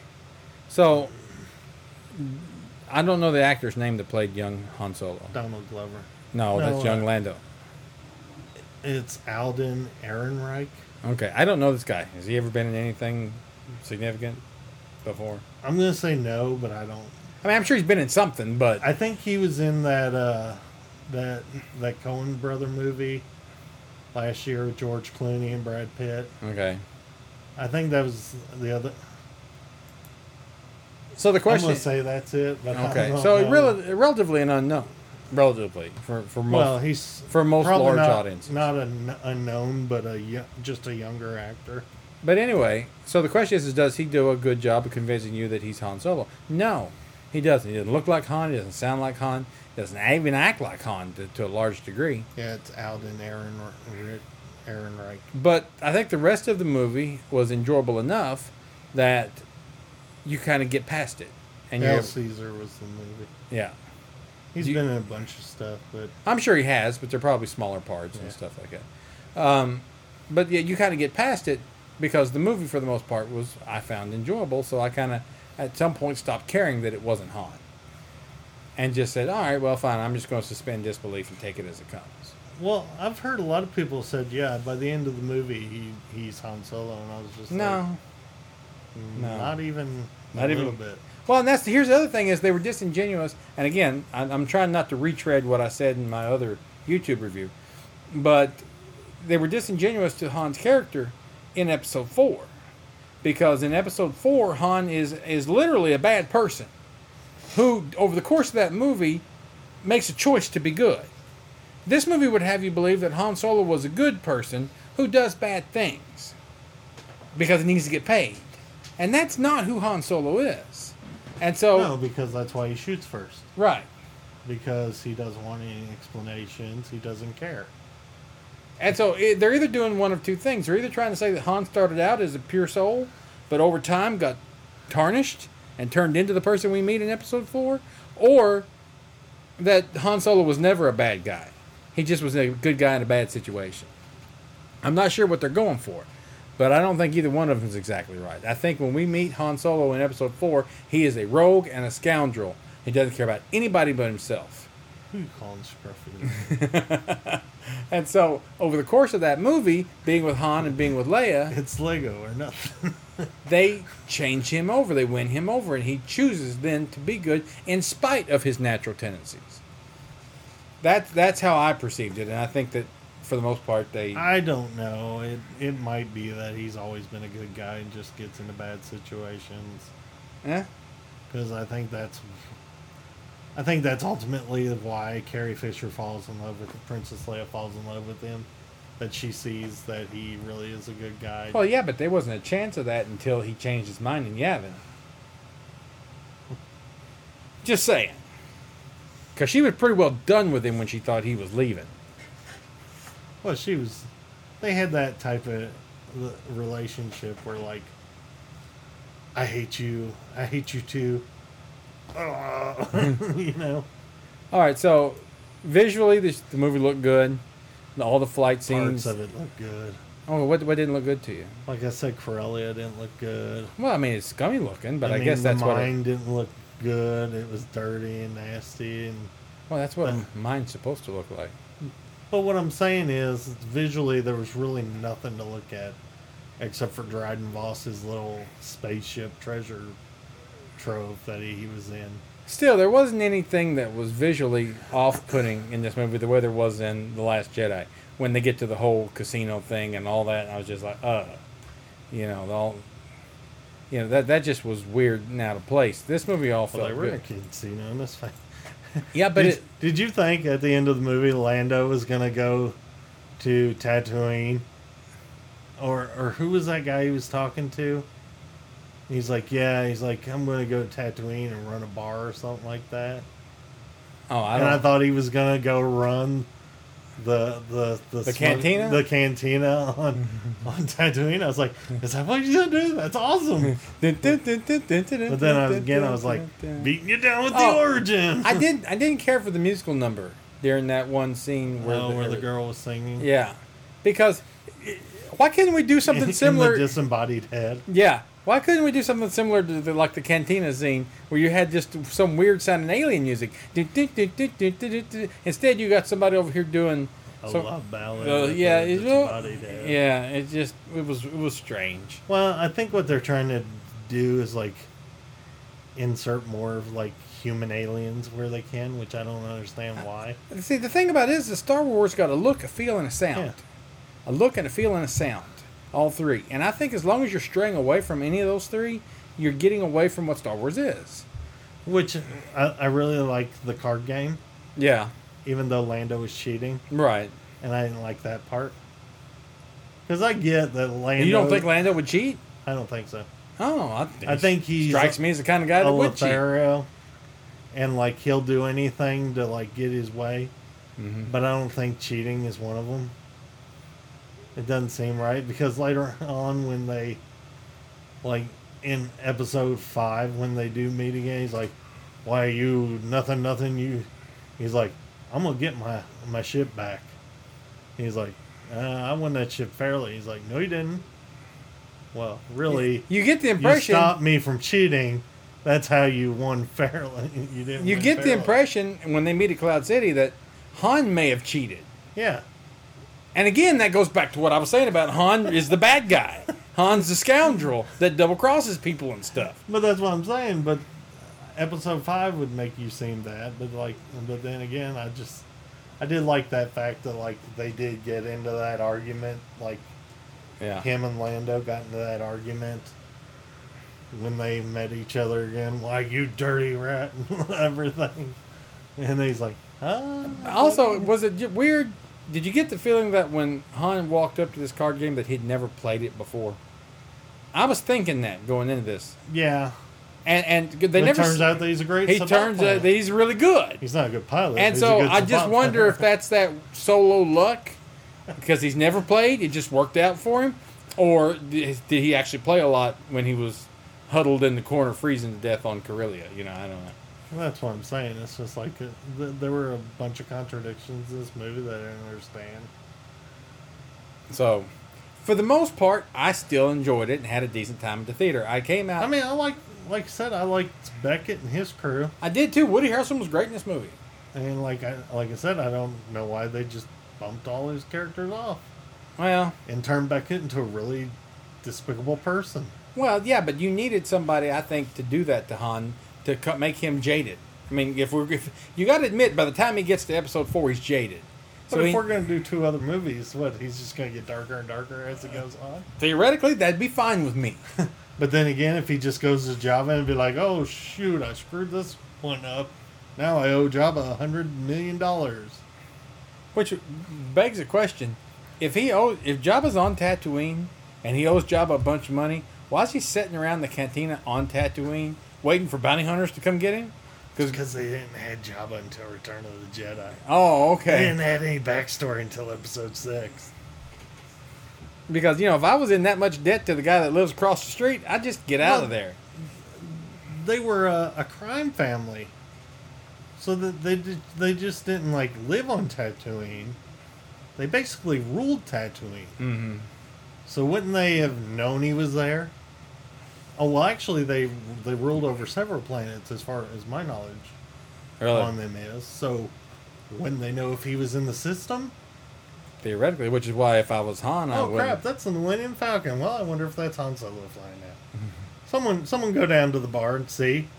I don't know the actor's name that played young Han Solo. Donald Glover. No, that's young Lando. It's Alden Ehrenreich. Okay, I don't know this guy. Has he ever been in anything significant before? I'm gonna say no, but I don't. I mean, I'm sure he's been in something, but I think he was in that Coen brother movie last year with George Clooney and Brad Pitt. okay. I think that was the other. So the I'm question gonna is, say that's it. But I okay, don't so know. relatively an unknown, relatively for most. Well, he's for most probably large not, audiences. Not an unknown, but just a younger actor. But anyway, so the question is, does he do a good job of convincing you that he's Han Solo? No, he doesn't. He doesn't look like Han. He doesn't sound like Han. He doesn't even act like Han to a large degree. Yeah, it's Alden Ehrenreich. But I think the rest of the movie was enjoyable enough that you kind of get past it. And Hail you're, Caesar was the movie. yeah. He's been in a bunch of stuff, but I'm sure he has, but they're probably smaller parts and stuff like that. But yeah, you kind of get past it because the movie, for the most part, I found enjoyable. So I kind of, at some point, stopped caring that it wasn't Han, and just said, "All right, well, fine. I'm just going to suspend disbelief and take it as it comes." well, I've heard a lot of people said, yeah, by the end of the movie, he's Han Solo, and I was just No, like, not even Not a even- little bit. well, and here's the other thing is they were disingenuous. And again, I'm trying not to retread what I said in my other YouTube review, but they were disingenuous to Han's character in Episode 4, because in Episode 4, Han is literally a bad person who, over the course of that movie, makes a choice to be good. This movie would have you believe that Han Solo was a good person who does bad things because he needs to get paid. And that's not who Han Solo is. And so, No, because that's why he shoots first. right. Because he doesn't want any explanations. He doesn't care. And so they're either doing one of two things. They're either trying to say that Han started out as a pure soul, but over time got tarnished and turned into the person we meet in Episode 4, or that Han Solo was never a bad guy. He just was a good guy in a bad situation. I'm not sure what they're going for, but I don't think either one of them is exactly right. I think when we meet Han Solo in Episode 4, he is a rogue and a scoundrel. He doesn't care about anybody but himself. Who you calling scruffy? And so, over the course of that movie, being with Han and being with Leia, It's Lego or nothing. they change him over. They win him over, and he chooses then to be good in spite of his natural tendencies. That's how I perceived it, and I think that for the most part they. I don't know. It might be that he's always been a good guy and just gets into bad situations. Eh? Because I think that's ultimately why Carrie Fisher falls in love with Princess Leia falls in love with him. That she sees that he really is a good guy. Well, yeah, but there wasn't a chance of that until he changed his mind in Yavin. Just saying. Because she was pretty well done with him when she thought he was leaving. Well, they had that type of relationship where, like, I hate you too. You know? All right, so visually, the movie looked good. All the flight scenes. Parts of it look good. Oh, what didn't look good to you? Like I said, Corellia didn't look good. Well, I mean, it's scummy looking, but I mean, guess that's the what. mine didn't look good. It was dirty and nasty. Well, that's what mine's supposed to look like. But what I'm saying is, visually, there was really nothing to look at except for Dryden Voss's little spaceship treasure trove that he was in. Still, there wasn't anything that was visually off-putting in this movie the way there was in The Last Jedi. When they get to the whole casino thing and all that, I was just like, that just was weird and out of place. This movie all Well, felt they were in a good. casino, and that's fine. Yeah, but Did you think at the end of the movie Lando was going to go to Tatooine? Or who was that guy he was talking to? He's like, I'm going to go to Tatooine and run a bar or something like that. I thought he was going to go run the cantina? The cantina on Tatooine. I was like, is that what he's going to do? That's awesome. But then I was like, beating you down with the origin. I didn't care for the musical number during that one scene where the girl was singing. Yeah, because why couldn't we do something similar? In the disembodied head. Yeah, why couldn't we do something similar to like the cantina scene where you had just some weird sounding alien music? Instead, you got somebody over here doing A love ballad. yeah, with the disembodied head. yeah. It was strange. Well, I think what they're trying to do is like insert more of like human aliens where they can, which I don't understand why. See, the thing about it is that Star Wars got a look, a feel, and a sound. Yeah. A look and a feel and a sound. All three. And I think as long as you're straying away from any of those three, you're getting away from what Star Wars is. Which I really like the card game, Yeah. even though Lando was cheating, Right. and I didn't like that part. Because I get that Lando. You don't think Lando would cheat? I don't think so. Oh, I think he strikes me as the kind of guy that would cheat. Lothario, and like he'll do anything to like get his way, but I don't think cheating is one of them. It doesn't seem right because later on when they, like in episode 5 when they do meet again, he's like, "Why you nothing you He's like, I'm gonna get my ship back. He's like, I won that ship fairly. He's like, no, you didn't. Well, really, You get the you impression. stopped me from cheating. That's how you won fairly. You didn't. You win get the fairly. impression when they meet at Cloud City that Han may have cheated. Yeah. And again, that goes back to what I was saying about Han is the bad guy. Han's the scoundrel that double crosses people and stuff. But that's what I'm saying. But episode 5 would make you seem that. But then again, I did like that fact that like they did get into that argument. Like Yeah. him and Lando got into that argument when they met each other again. Like, you dirty rat and everything. And he's like, huh? Also, was it weird? Did you get the feeling that when Han walked up to this card game that he'd never played it before? I was thinking that going into this, Yeah. and they It never. turns out that he's a great he Sabacc turns player. out that he's really good. He's not a good pilot. And he's a so good I just Sabacc wonder player. if that's that solo luck because he's never played. It just worked out for him, or did he actually play a lot when he was huddled in the corner freezing to death on Corellia? You know, I don't know. That's what I'm saying. It's just like there were a bunch of contradictions in this movie that I didn't understand. So, for the most part, I still enjoyed it and had a decent time at the theater. I came out. I mean, like I said, I liked Beckett and his crew, I did too. Woody Harrelson was great in this movie. and like I said, I don't know why they just bumped all his characters off Well, and turned Beckett into a really despicable person. yeah, but you needed somebody, I think, to do that to Han to make him jaded. I mean, if you got to admit, by the time he gets to episode 4, he's jaded. But So if we're going to do 2 other movies, what, he's just going to get darker and darker as it goes on? theoretically, that'd be fine with me. But then again, if he just goes to Java and be like, oh, shoot, I screwed this one up. Now I owe Java $100 million. Which begs the question: if Jabba's on Tatooine and he owes Jabba a bunch of money, why is he sitting around the cantina on Tatooine waiting for bounty hunters to come get him? Because they didn't have Java until Return of the Jedi. Oh, They okay. didn't have any backstory until episode 6. Because if I was in that much debt to the guy that lives across the street, I'd just get out of there. They were a crime family. So that they just didn't like live on Tatooine. They basically ruled Tatooine. Mm-hmm. So wouldn't they have known he was there? Oh well, actually they ruled over several planets, as far as my knowledge Really? on them is. So wouldn't they know if he was in the system? Theoretically, which is why if I was Han, I Oh wouldn't. crap! That's the Millennium Falcon. Well, I wonder if that's Han Solo flying now. Someone go down to the bar and see.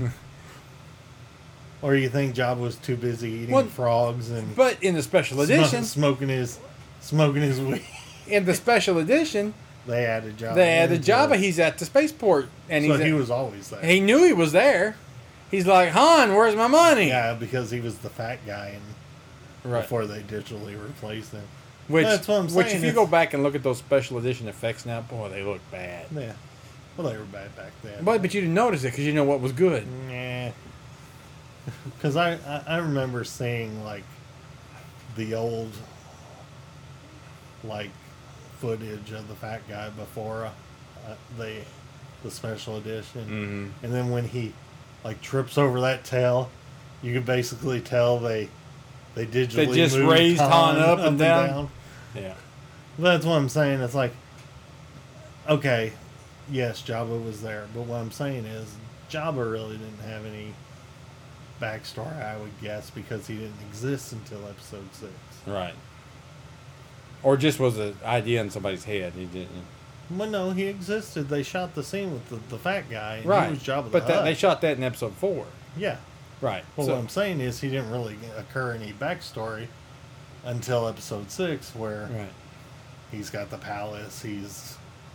Or you think Jabba was too busy eating Well, frogs and But in the special edition, smoking his weed? in the special edition, They added Jabba. they added into Jabba. it. He's at the spaceport, and So he's he was always there. he knew he was there. He's like, Han, where's my money? Yeah, because he was the fat guy, and Right. before they digitally replaced him. Which, That's what I'm which saying, if you it's- go back and look at those special edition effects now, boy, they look bad. Yeah. Well, they were bad back then. But you didn't notice it because you know what was good. Nah. Because I remember seeing, like, the old, like, footage of the fat guy before the special edition. Mm-hmm. And then when he, like, trips over that tail, you could basically tell they digitally They just moved raised Han up and down. Yeah. That's what I'm saying. It's like, okay, yes, Jabba was there, but what I'm saying is Jabba really didn't have any backstory, I would guess, because he didn't exist until episode 6. Right. Or just was an idea in somebody's head. He didn't. Well, no, he existed. They shot the scene with the fat guy, and Right. he was Jabba But the Hutt. they shot that in episode 4. Yeah. Right. Well, So- what I'm saying is he didn't really occur any backstory until episode 6, where right. he's got the palace, he's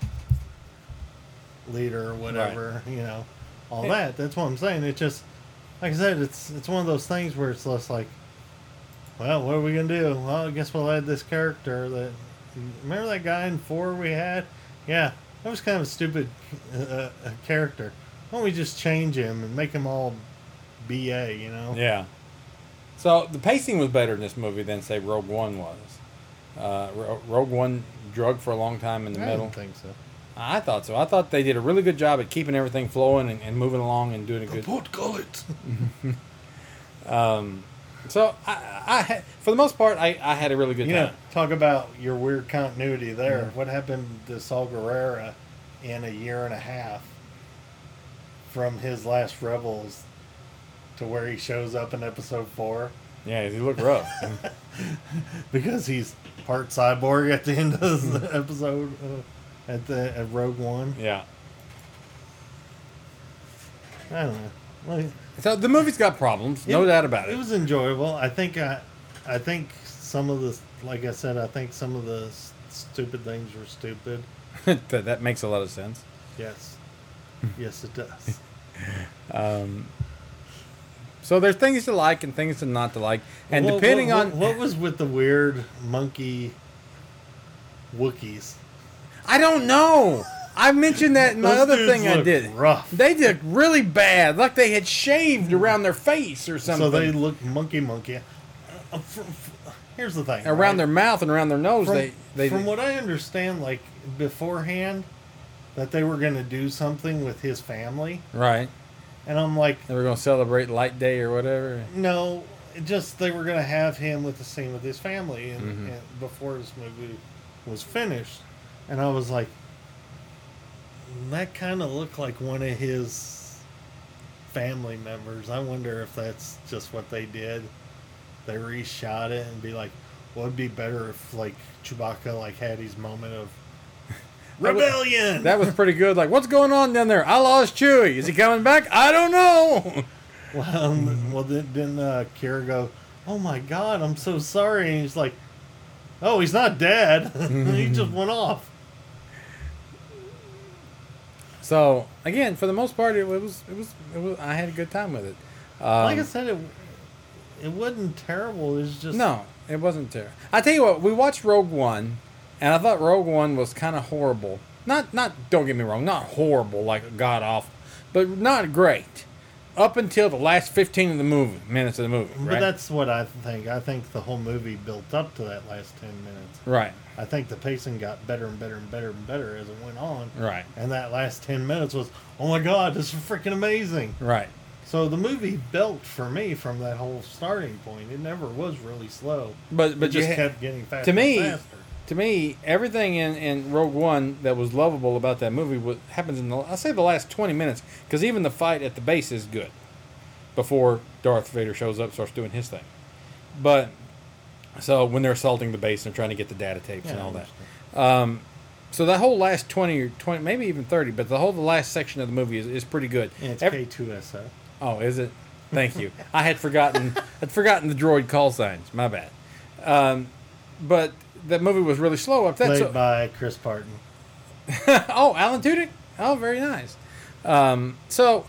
leader, whatever, you know, all Yeah. that. That's what I'm saying. It just, like I said, it's one of those things where it's just like, well, what are we gonna do? Well, I guess we'll add this character that. Remember that guy in 4 we had? Yeah, that was kind of a stupid character. Why don't we just change him and make him all BA? You know? Yeah. So the pacing was better in this movie than, say, Rogue One was. Rogue One drug for a long time in the I middle. don't think so. I thought so. I thought they did a really good job at keeping everything flowing and moving along and doing a good. Portcullis. So for the most part, I had a really good You know, time. talk about your weird continuity there. What happened to Saul Guerrero in a year and a half from his last Rebels to where he shows up in episode 4? Yeah, he looked rough. Because he's part cyborg at the end of the episode at Rogue One. Yeah. I don't know. Like, So the movie's got problems, no doubt about It it. was enjoyable. I think some of the, like I said, I think some of the stupid things were stupid. that makes a lot of sense. Yes. Yes, it does. So there's things to like and things to not to like, and Well, depending what, on what was with the weird monkey Wookiees. I don't know. I mentioned that in my Those other dudes thing I look did. rough. They look really bad, like they had shaved around their face or something. So they look monkey. Here's the thing. around right? their mouth and around their nose. From, from what I understand, like beforehand, that they were going to do something with his family, right. and I'm like, They were going to celebrate Light Day or whatever. no, just they were going to have him with the scene with his family, and before this movie was finished, and I was like, that kind of looked like one of his family members. I wonder if that's just what they did. They reshot it and be like, well, it'd be better if like Chewbacca like had his moment of rebellion. That was pretty good. Like, what's going on down there? I lost Chewie. Is he coming back? I don't know. well, then Kira go, oh my God, I'm so sorry. And he's like, oh, he's not dead. He just went off. So again, for the most part, it was. I had a good time with it. Like I said, it wasn't terrible. It was just No, it wasn't terrible. I tell you what, we watched Rogue One, and I thought Rogue One was kind of horrible. Not. Don't get me wrong, not horrible like god awful, but not great. Up until the last 15 of the minutes of the movie. But Right? that's what I think. I think the whole movie built up to that last 10 minutes. Right. I think the pacing got better and better and better and better as it went on. Right. And that last 10 minutes was, oh my God, this is freaking amazing. Right. So the movie built for me from that whole starting point. It never was really slow. But It you just ha- kept getting faster to me, and faster. to me, everything in Rogue One that was lovable about that movie happens in I'll say the last 20 minutes, because even the fight at the base is good before Darth Vader shows up, starts doing his thing. But so when they're assaulting the base and trying to get the data tapes and Yeah, I all that. So that whole last 20, maybe even 30, but the last section of the movie is pretty good. And it's Every- K2SO. Oh, is it? Thank you. I had forgotten. the droid call signs. My bad. But that movie was really slow up that. Played by Chris Parton. Oh, Alan Tudyk. Oh, very nice. So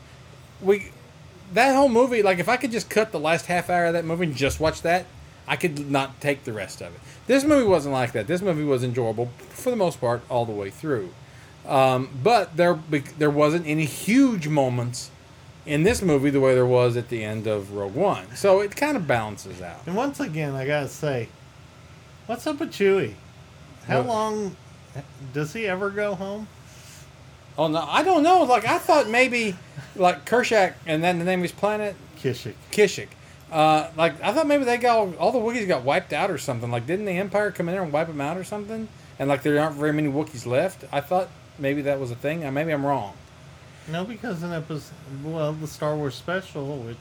that whole movie, like if I could just cut the last half hour of that movie and just watch that, I could not take the rest of it. This movie wasn't like that. This movie was enjoyable for the most part all the way through. But there wasn't any huge moments in this movie the way there was at the end of Rogue One. So it kind of balances out. And once again, I gotta say, what's up with Chewie? How What? long does he ever go home? Oh no, I don't know. Like I thought maybe like Kershak, and then the name of his planet Kashyyyk. Like I thought maybe they got all the Wookiees got wiped out or something. Like didn't the Empire come in there and wipe them out or something? And like there aren't very many Wookiees left. I thought maybe that was a thing. Maybe I'm wrong. No, because in the Star Wars special, which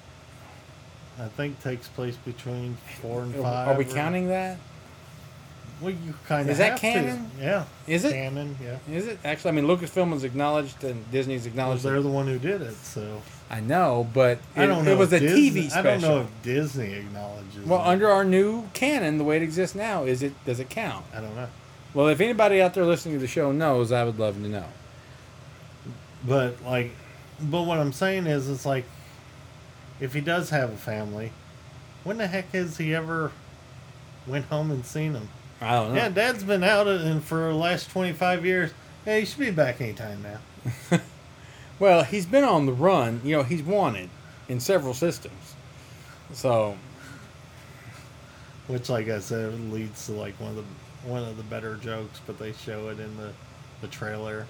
I think takes place between 4 and 5. Are we counting that? Well, you kind of Is that have canon? To. Yeah. Is it? Canon, yeah. Is it actually? I mean, Lucasfilm was acknowledged and Disney's Well, acknowledged. they're the one who did it, so I know, but I don't know. it was a if Disney, TV special. I don't know if Disney acknowledges. Well, it. under our new canon, the way it exists now, does it count? I don't know. Well, if anybody out there listening to the show knows, I would love to know. But what I'm saying is, it's like, if he does have a family, when the heck has he ever went home and seen them? I don't know. Yeah, Dad's been out for the last 25 years. Yeah, he should be back anytime now. Well, he's been on the run. You know, he's wanted in several systems. So, Which, like I said, leads to like one of the better jokes, but they show it in the trailer.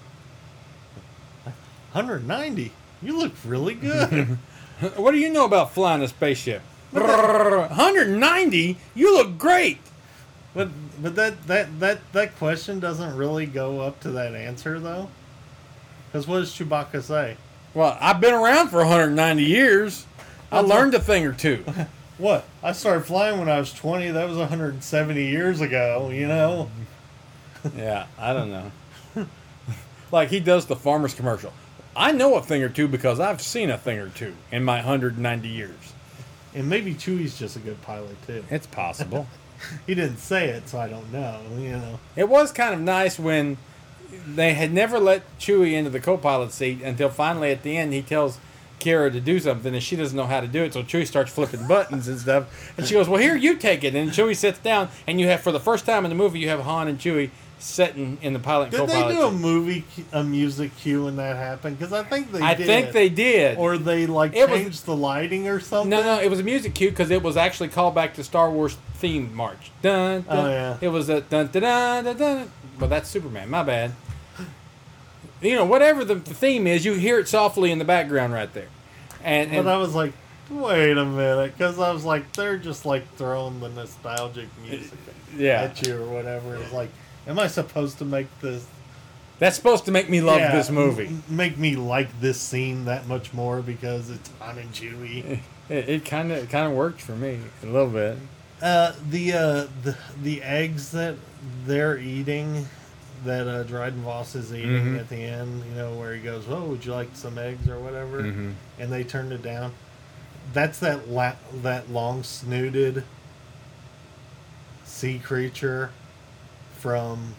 190. You look really good. what do you know about flying a spaceship? 190? You look great. But that question doesn't really go up to that answer though. Because what does Chewbacca say? Well, I've been around for 190 years. I learned a thing or two. What? I started flying when I was 20. That was 170 years ago. You know. Yeah, I don't know. Like he does the farmer's commercial. I know a thing or two because I've seen a thing or two in my 190 years. And maybe Chewie's just a good pilot too. It's possible. He didn't say it, so I don't know. You know. It was kind of nice when they had never let Chewie into the co-pilot seat until finally at the end he tells Kira to do something and she doesn't know how to do it, so Chewie starts flipping buttons and stuff. And she goes, "Well, here, you take it." And Chewie sits down, and you have, for the first time in the movie, you have Han and Chewie sitting in the pilot and Did co-pilot they do seat. a music cue when that happened? Because I think they did. I think they did. Or they like It was- changed the lighting or something. No, it was a music cue because it was actually called back to Star Wars theme march. Dun, dun. Oh, yeah. It was a dun dun dun dun dun. Well, that's Superman. My bad. You know, whatever the theme is, you hear it softly in the background right there. And But I was like, wait a minute, because I was like, they're just like throwing the nostalgic music yeah, at you or whatever. It's like, am I supposed to make this? that's supposed to make me love Yeah, this movie. Make me like this scene that much more because it's Han and Chewie. It kind of worked for me a little bit. The eggs that they're eating, that Dryden Voss is eating at the end, you know, where he goes, "Oh, would you like some eggs or whatever?" And they turned it down. That's that long snooted sea creature from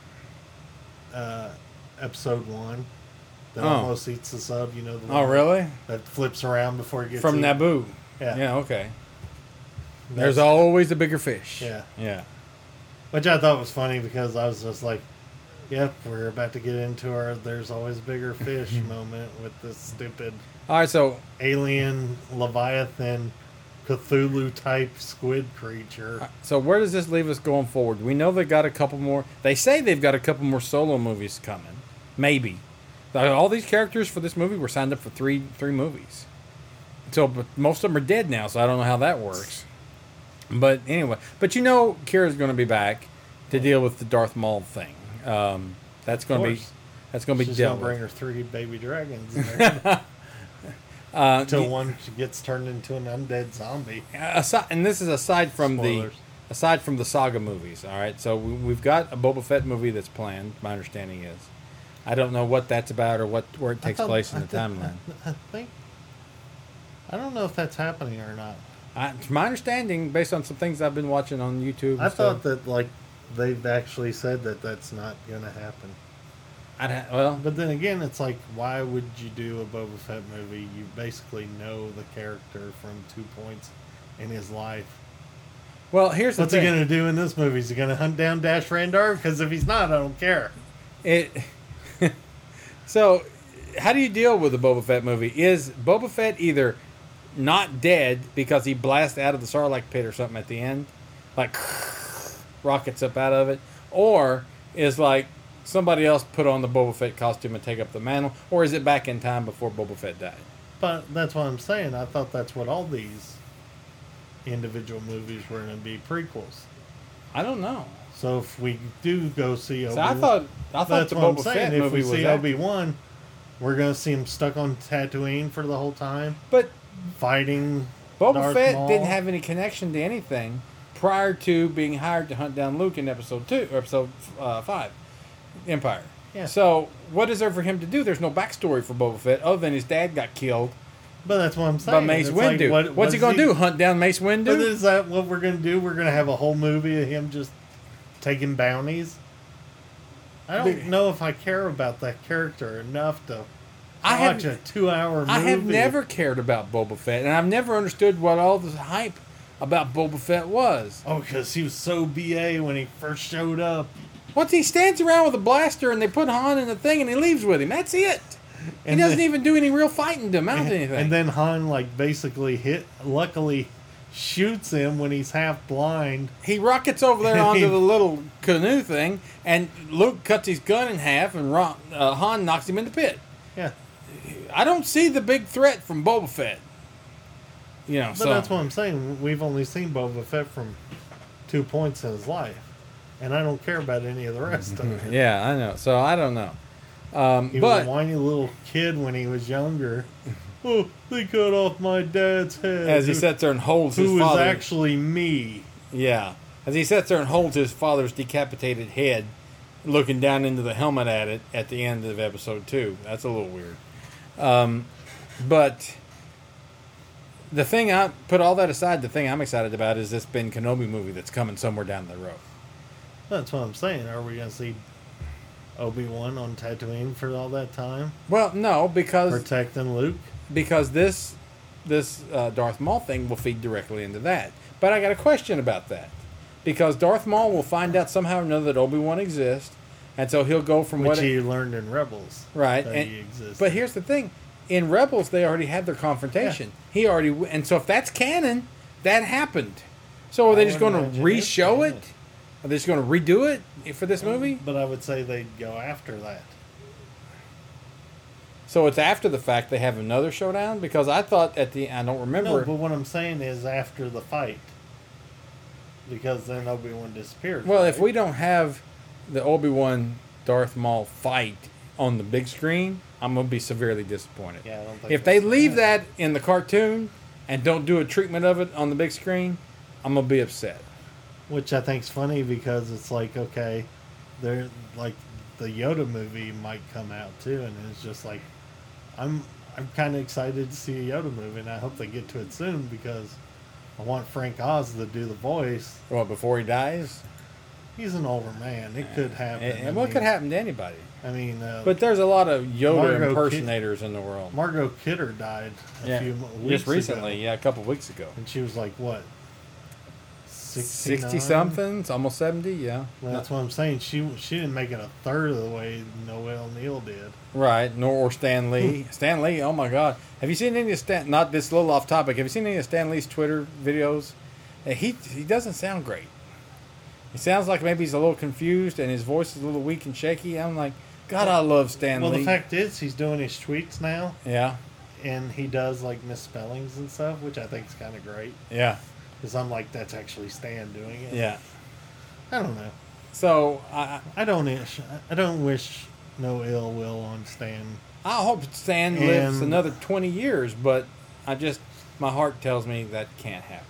episode 1 that Oh. almost eats the sub. You know, the Oh, one really? that flips around before it gets From eaten. Naboo. Yeah. Yeah, okay. There's That's- always a bigger fish. Yeah. Yeah. Which I thought was funny because I was just like, yep, we're about to get into our "there's always bigger fish" moment with this stupid All right, so alien Leviathan Cthulhu type squid creature. where does this leave us going forward? We know they got a couple more. They say they've got a couple more solo movies coming. Maybe. All these characters for this movie were signed up for three movies. So, but most of them are dead now, so I don't know how that works. But anyway, you know, Kira's going to be back to deal with the Darth Maul thing. That's going to be course. that's going to be She's dealt gonna bring with. her 3 baby dragons in there. Until one gets turned into an undead zombie. And this is aside from Spoilers. the saga movies. All right, so we've got a Boba Fett movie that's planned. My understanding is, I don't know what that's about or where it takes place in the timeline. I don't know if that's happening or not. To my understanding, based on some things I've been watching on YouTube, and I stuff, thought that like they've actually said that that's not gonna happen. well, But then again, it's like, why would you do a Boba Fett movie? You basically know the character from 2 points in his life. here's the What's he thing. going to do in this movie? Is he going to hunt down Dash Rendar? Because if he's not, I don't care. So, how do you deal with the Boba Fett movie? Is Boba Fett either not dead because he blasts out of the Sarlacc pit or something at the end, like rockets up out of it, or is like somebody else put on the Boba Fett costume and take up the mantle, or is it back in time before Boba Fett died? But that's what I'm saying. I thought that's what all these individual movies were going to be, prequels. I don't know. So if we do go see So Obi-Wan, I thought that's the what I'm Boba saying. Fett If movie we was see that. Obi-Wan, we're going to see him stuck on Tatooine for the whole time, But fighting Boba Darth Fett Maul. didn't have any connection to anything prior to being hired to hunt down Luke in episode 5, Empire. Yeah. So what is there for him to do? There's no backstory for Boba Fett other than his dad got killed But that's what I'm saying. by Mace It's like, Windu. What's he going to do? Hunt down Mace But Windu? is that what we're going to do? We're going to have a whole movie of him just taking bounties? I don't know if I care about that character enough to watch a 2-hour movie. I have never cared about Boba Fett, and I've never understood what all the hype about Boba Fett was. Oh, because he was so BA when he first showed up. Once he stands around with a blaster and they put Han in the thing and he leaves with him. That's it. And he doesn't then- even do any real fighting to mount anything. And then Han, like, basically luckily shoots him when he's half blind. he rockets over there onto the little canoe thing, and Luke cuts his gun in half, and Han knocks him in the pit. Yeah. I don't see the big threat from Boba Fett. You know, But so that's what I'm saying. We've only seen Boba Fett from 2 points in his life, and I don't care about any of the rest of it. yeah, I know. So I don't know. He was But a whiny little kid when he was younger. Oh, they cut off my dad's head. as he sits there and holds his who was father, actually me. yeah, as he sits there and holds his father's decapitated head, looking down into the helmet at it at the end of episode 2. That's a little weird. But the thing I put all that aside, the thing I'm excited about is this Ben Kenobi movie that's coming somewhere down the road. That's what I'm saying. Are we going to see Obi-Wan on Tatooine for all that time? Well, no, because Protecting Luke? this Darth Maul thing will feed directly into that. But I got a question about that. Because Darth Maul will find out somehow or another that Obi-Wan exists, and so he'll go from Which he learned in Rebels. right. That And, he exists. but here's the thing: in Rebels, they already had their confrontation. He already, and so if that's canon, that happened. So are they I just would going to imagine re-show it's it? Are they just going to redo it for this movie? But I would say they'd go after that. So it's after the fact they have another showdown? Because I thought I don't remember. No, but what I'm saying is after the fight. Because then Obi-Wan disappears. Well, right? if we don't have the Obi-Wan Darth Maul fight on the big screen, I'm going to be severely disappointed. Yeah, I don't think If they that's leave gonna that in the cartoon and don't do a treatment of it on the big screen, I'm going to be upset. Which I think's funny because it's like, okay, they're like the Yoda movie might come out too, and it's just like I'm kind of excited to see a Yoda movie, and I hope they get to it soon because I want Frank Oz to do the voice. Well, before he dies? He's an older man. It could happen. And what could happen to anybody? I mean, But there's a lot of Yoda Margot impersonators in the world. Margot Kidder died a few weeks just recently, ago, yeah, a couple of weeks ago. and she was like what, 60 something, it's almost 70, yeah. Well, that's what I'm saying. She didn't make it a third of the way Noel Neal did. Right, nor Stan Lee. Stan Lee, oh my God. Have you seen any of Stan, not this little off topic, have you seen any of Stan Lee's Twitter videos? He doesn't sound great. He sounds like maybe he's a little confused and his voice is a little weak and shaky. I'm like, God, I love Stan Well, Lee. the fact is, he's doing his tweets now, Yeah, and he does like misspellings and stuff, which I think is kind of great. yeah, Because I'm like, that's actually Stan doing it. yeah. I don't know. So, I don't wish no ill will on Stan. I hope Stan lives And- another 20 years, but my heart tells me that can't happen.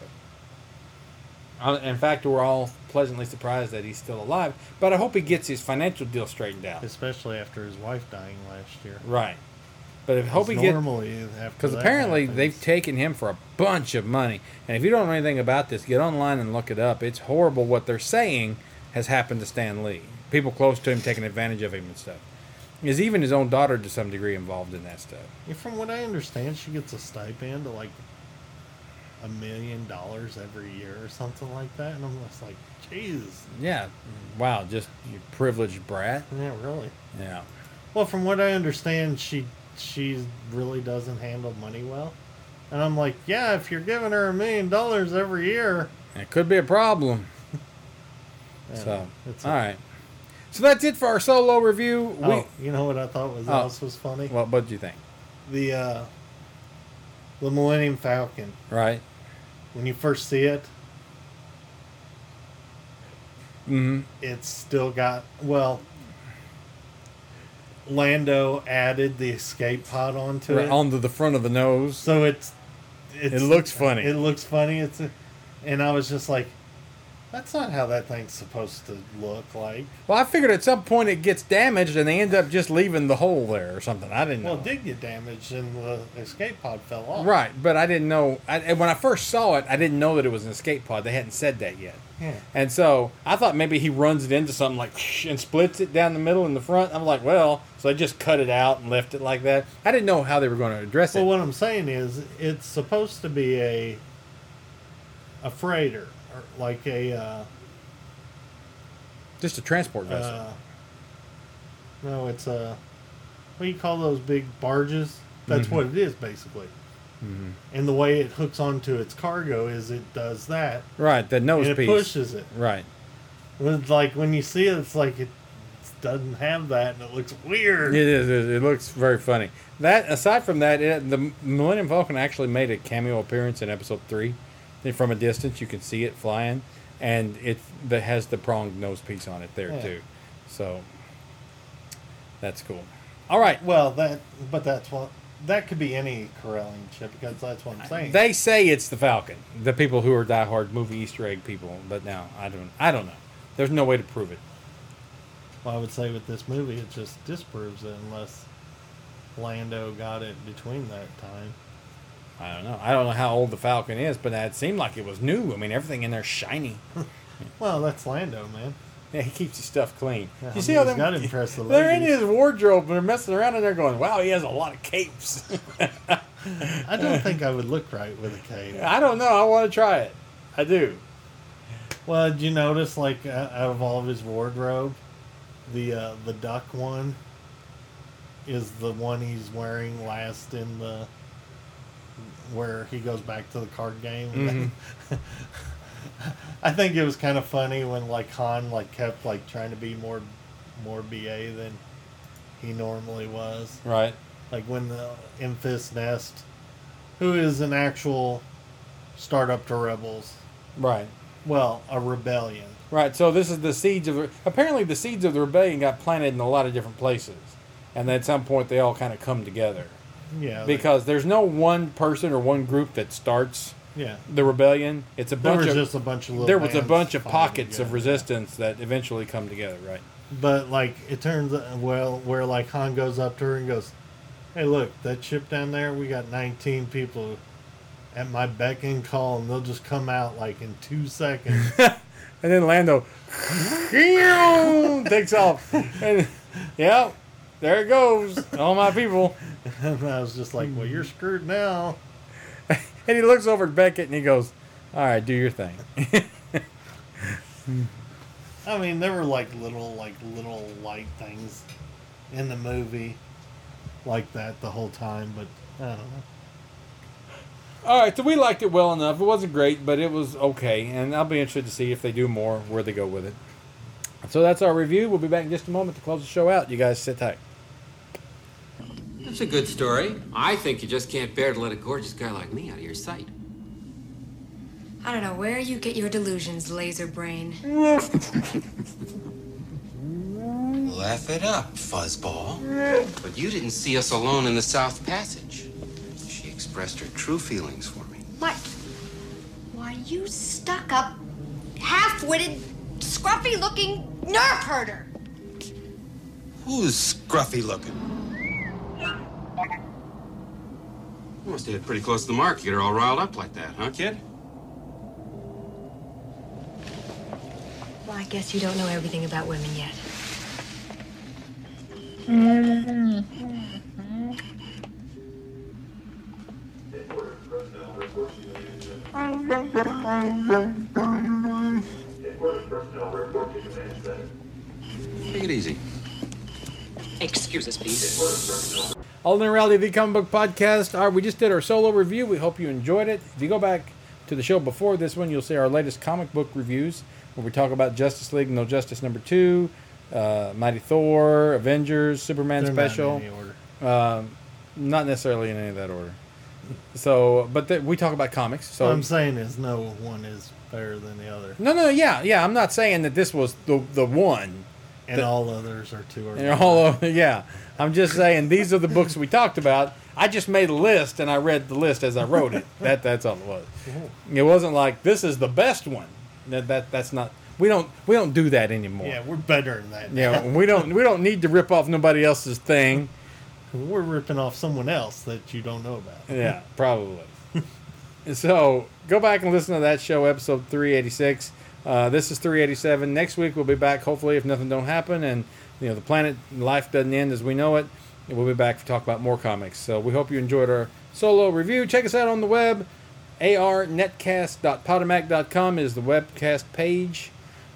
In fact, we're all pleasantly surprised that he's still alive, but I hope he gets his financial deal straightened out. Especially after his wife dying last year. Right. But I hope he gets... normally after Because that apparently happens- they've taken him for a bunch of money. And if you don't know anything about this, get online and look it up. It's horrible what they're saying has happened to Stan Lee. People close to him taking advantage of him and stuff. Is even his own daughter to some degree involved in that stuff. Yeah, from what I understand, she gets a stipend of like $1 million every year or something like that, and I'm just like, Jesus. Yeah. Wow, just you privileged brat. Yeah, really. Yeah. Well, from what I understand, she really doesn't handle money well, and I'm like, yeah, if you're giving her $1 million every year, It could be a problem. yeah, So, it's all right. So that's it for our solo review. Oh, you know what I thought else was funny? What did you think? The Millennium Falcon. Right. When you first see it, Mm-hmm. it's still got, well, Lando added the escape pod onto Right it. onto the front of the nose. So it looks funny. It looks funny. And I was just like, that's not how that thing's supposed to look like. Well, I figured at some point it gets damaged and they end up just leaving the hole there or something. I didn't know. Well, it did get damaged and the escape pod fell off. Right, but I didn't know. When I first saw it, I didn't know that it was an escape pod. They hadn't said that yet. Yeah. And so I thought maybe he runs it into something like and splits it down the middle in the front. I'm like, well, so they just cut it out and left it like that. I didn't know how they were going to address it. Well, what I'm saying is, it's supposed to be a freighter, or like a Just a transport vessel. no, it's a, what do you call those big barges? That's what it is basically. Mm-hmm. And the way it hooks onto its cargo is it does that, Right, the nose and it piece. pushes it. Right. It's like when you see it, it's like it's doesn't have that, and it looks weird. It is. It looks very funny. That aside from that, the Millennium Falcon actually made a cameo appearance in Episode 3. From a distance, you can see it flying, and it has the pronged nose piece on it there too. So that's cool. All right. Well, that could be any Corellian ship, because that's what I'm saying. They say it's the Falcon. The people who are diehard movie Easter egg people, but now I don't know. There's no way to prove it. Well, I would say with this movie, it just disproves it, unless Lando got it between that time. I don't know. I don't know how old the Falcon is, but it seemed like it was new. I mean, everything in there's shiny. Well, that's Lando, man. Yeah, he keeps his stuff clean. Yeah, You see how he's got to impress the they're in ladies. his wardrobe and they're messing around in there going, wow, he has a lot of capes. I don't think I would look right with a cape. I don't know. I want to try it. I do. Well, did you notice, like, out of all of his wardrobe, the duck one is the one he's wearing last in the... where he goes back to the card game. Mm-hmm. I think it was kind of funny when, like, Han, like, kept, like, trying to be more BA than he normally was. Right. Like when the Enfys Nest, who is an actual startup to Rebels, Right. well, a rebellion. Right. So this is the seeds of... Apparently the seeds of the rebellion got planted in a lot of different places. And then at some point they all kind of come together. Yeah. Because there's no one person or one group that starts yeah. the rebellion. It's a There bunch was of... just a bunch of little There was a bands bunch of fighting pockets of together. resistance that eventually come together, right? But, like, it turns out, well, where, like, Han goes up to her and goes, hey, look, that ship down there, we got 19 people at my beck and call, and they'll just come out, like, in 2 seconds. And then Lando takes off. And, yeah, there it goes. All my people. And I was just like, well, you're screwed now. And he looks over at Beckett and he goes, all right, do your thing. I mean, there were, like, little light things in the movie like that the whole time, but I don't know. All right, so we liked it well enough. It wasn't great, but it was okay. And I'll be interested to see if they do more, where they go with it. So that's our review. We'll be back in just a moment to close the show out. You guys sit tight. That's a good story. I think you just can't bear to let a gorgeous guy like me out of your sight. I don't know where you get your delusions, laser brain. Laugh it up, fuzzball. But you didn't see us alone in the South Passage. She expressed her true feelings for me. What? Why, you stuck-up, half-witted, scruffy-looking nerf herder. Who's scruffy looking? You must have hit pretty close to the mark to get her all riled up like that, huh, kid? Well, I guess you don't know everything about women yet. Take it easy. Excuses, please. Alternate Reality, the comic book podcast. All right, we just did our solo review. We hope you enjoyed it. If you go back to the show before this one, you'll see our latest comic book reviews, where we talk about Justice League No Justice #2, Mighty Thor, Avengers, Superman They're Special. not in any order. Not necessarily in any of that order. So, but we talk about comics. So What I'm saying is no one is better than the other. no, yeah. I'm not saying that this was the one. And all others are too early. And all over, yeah. I'm just saying these are the books we talked about. I just made a list and I read the list as I wrote it. That's all it was. It wasn't like this is the best one. That's not. We don't do that anymore. Yeah, we're better than that. Yeah, we don't need to rip off nobody else's thing. We're ripping off someone else that you don't know about. Yeah, probably. So go back and listen to that show, episode 386. This is 387. Next week we'll be back, hopefully, if nothing don't happen and the planet life doesn't end as we know it. We'll be back to talk about more comics. So we hope you enjoyed our solo review. Check us out on the web. arnetcast.podomac.com is the webcast page.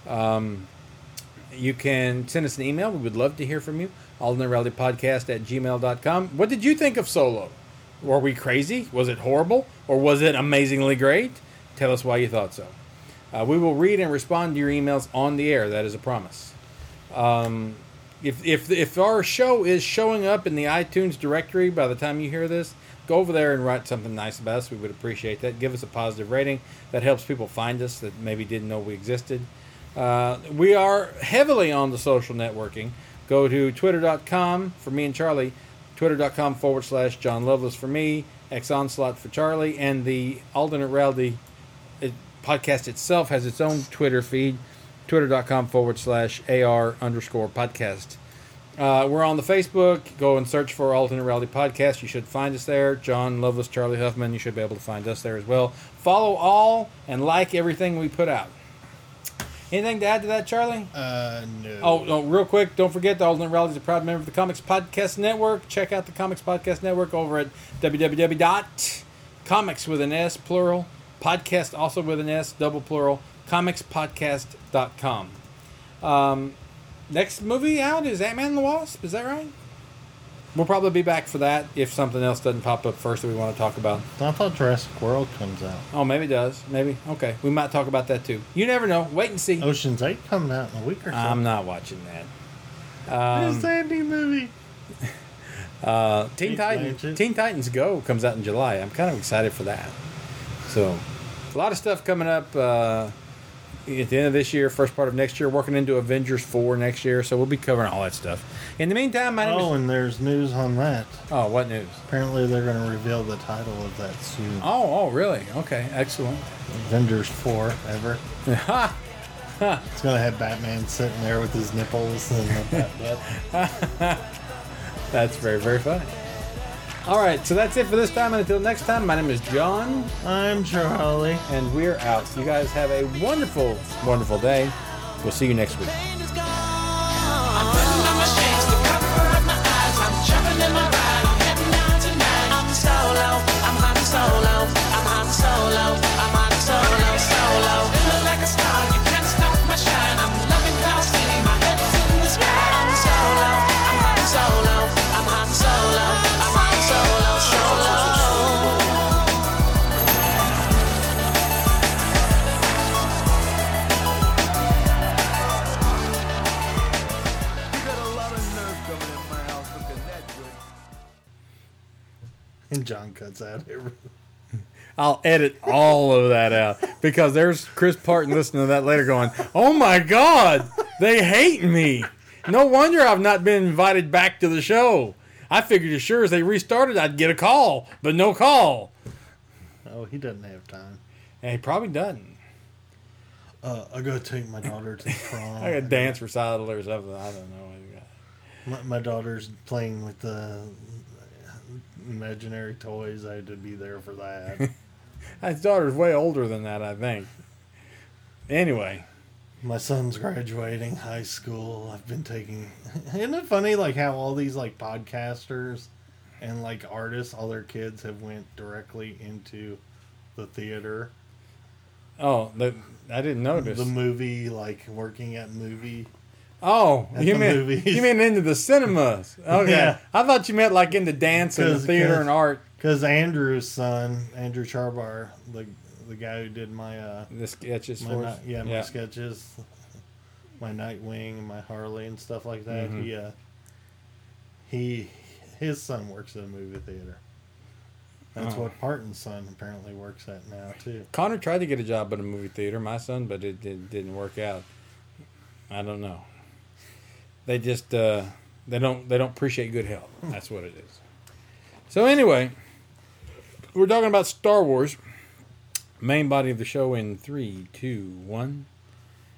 You can send us an email. We would love to hear from you. AldenRealityPodcast@gmail.com. What did you think of Solo? Were we crazy? Was it horrible? Or was it amazingly great? Tell us why you thought so. We will read and respond to your emails on the air. That is a promise. If our show is showing up in the iTunes directory by the time you hear this, go over there and write something nice about us. We would appreciate that. Give us a positive rating. That helps people find us that maybe didn't know we existed. We are heavily on the social networking. Go to twitter.com for me and Charlie, twitter.com/John Loveless for me, X Onslaught for Charlie, and the Alternate Reality podcast itself has its own Twitter feed, twitter.com/AR_podcast. We're on the Facebook. Go and search for Alternate Reality Podcast. You should find us there. John Loveless, Charlie Huffman. You should be able to find us there as well. Follow all and like everything we put out. Anything to add to that, Charlie? No. Oh, real quick, don't forget the Alternate Reality is a proud member of the Comics Podcast Network. Check out the Comics Podcast Network over at www.comics with an S, plural, podcast also with an S, double plural, comicspodcast.com. Next movie out is Ant-Man and the Wasp, is that right? We'll probably be back for that if something else doesn't pop up first that we want to talk about. I thought Jurassic World comes out. Oh, maybe it does. Maybe. Okay. We might talk about that too. You never know. Wait and see. Ocean's 8 coming out in a week or so. I'm not watching that. It's a Sandy movie. Teen Titans Go comes out in July. I'm kind of excited for that. So, a lot of stuff coming up at the end of this year, first part of next year, working into Avengers 4 next year. So, we'll be covering all that stuff. In the meantime, my name is... Oh, and there's news on that. Oh, what news? Apparently, they're going to reveal the title of that soon. Oh, really? Okay, excellent. Avengers 4, ever. It's going to have Batman sitting there with his nipples and that. That's very, very funny. All right, so that's it for this time. And until next time, my name is John. I'm Charlie. And we're out. You guys have a wonderful, wonderful day. We'll see you next week. And John cuts out everything. I'll edit all of that out because there's Chris Parton listening to that later going, oh my God, they hate me. No wonder I've not been invited back to the show. I figured as sure as they restarted, I'd get a call, but no call. Oh, he doesn't have time. And he probably doesn't. I gotta take my daughter to the prom. I got dance recital or something. I don't know. My daughter's playing with the imaginary toys. I had to be there for that. His daughter's way older than that, I think. Anyway. My son's graduating high school. I've been taking... Isn't it funny like how all these like podcasters and like artists, all their kids have went directly into the theater? Oh, I didn't notice. The movie, like working at movie... Oh, you mean into the cinemas? Okay, Yeah. I thought you meant like into dance and the theater and art. Because Andrew's son, Andrew Charbar, the guy who did my the sketches my for us? my sketches, my Nightwing, and my Harley and stuff like that. Mm-hmm. His son works at a movie theater. That's what Parton's son apparently works at now too. Connor tried to get a job at a movie theater, my son, but it didn't work out. I don't know. They just they don't appreciate good help. That's what it is. So anyway, we're talking about Star Wars. Main body of the show in 3, 2, 1.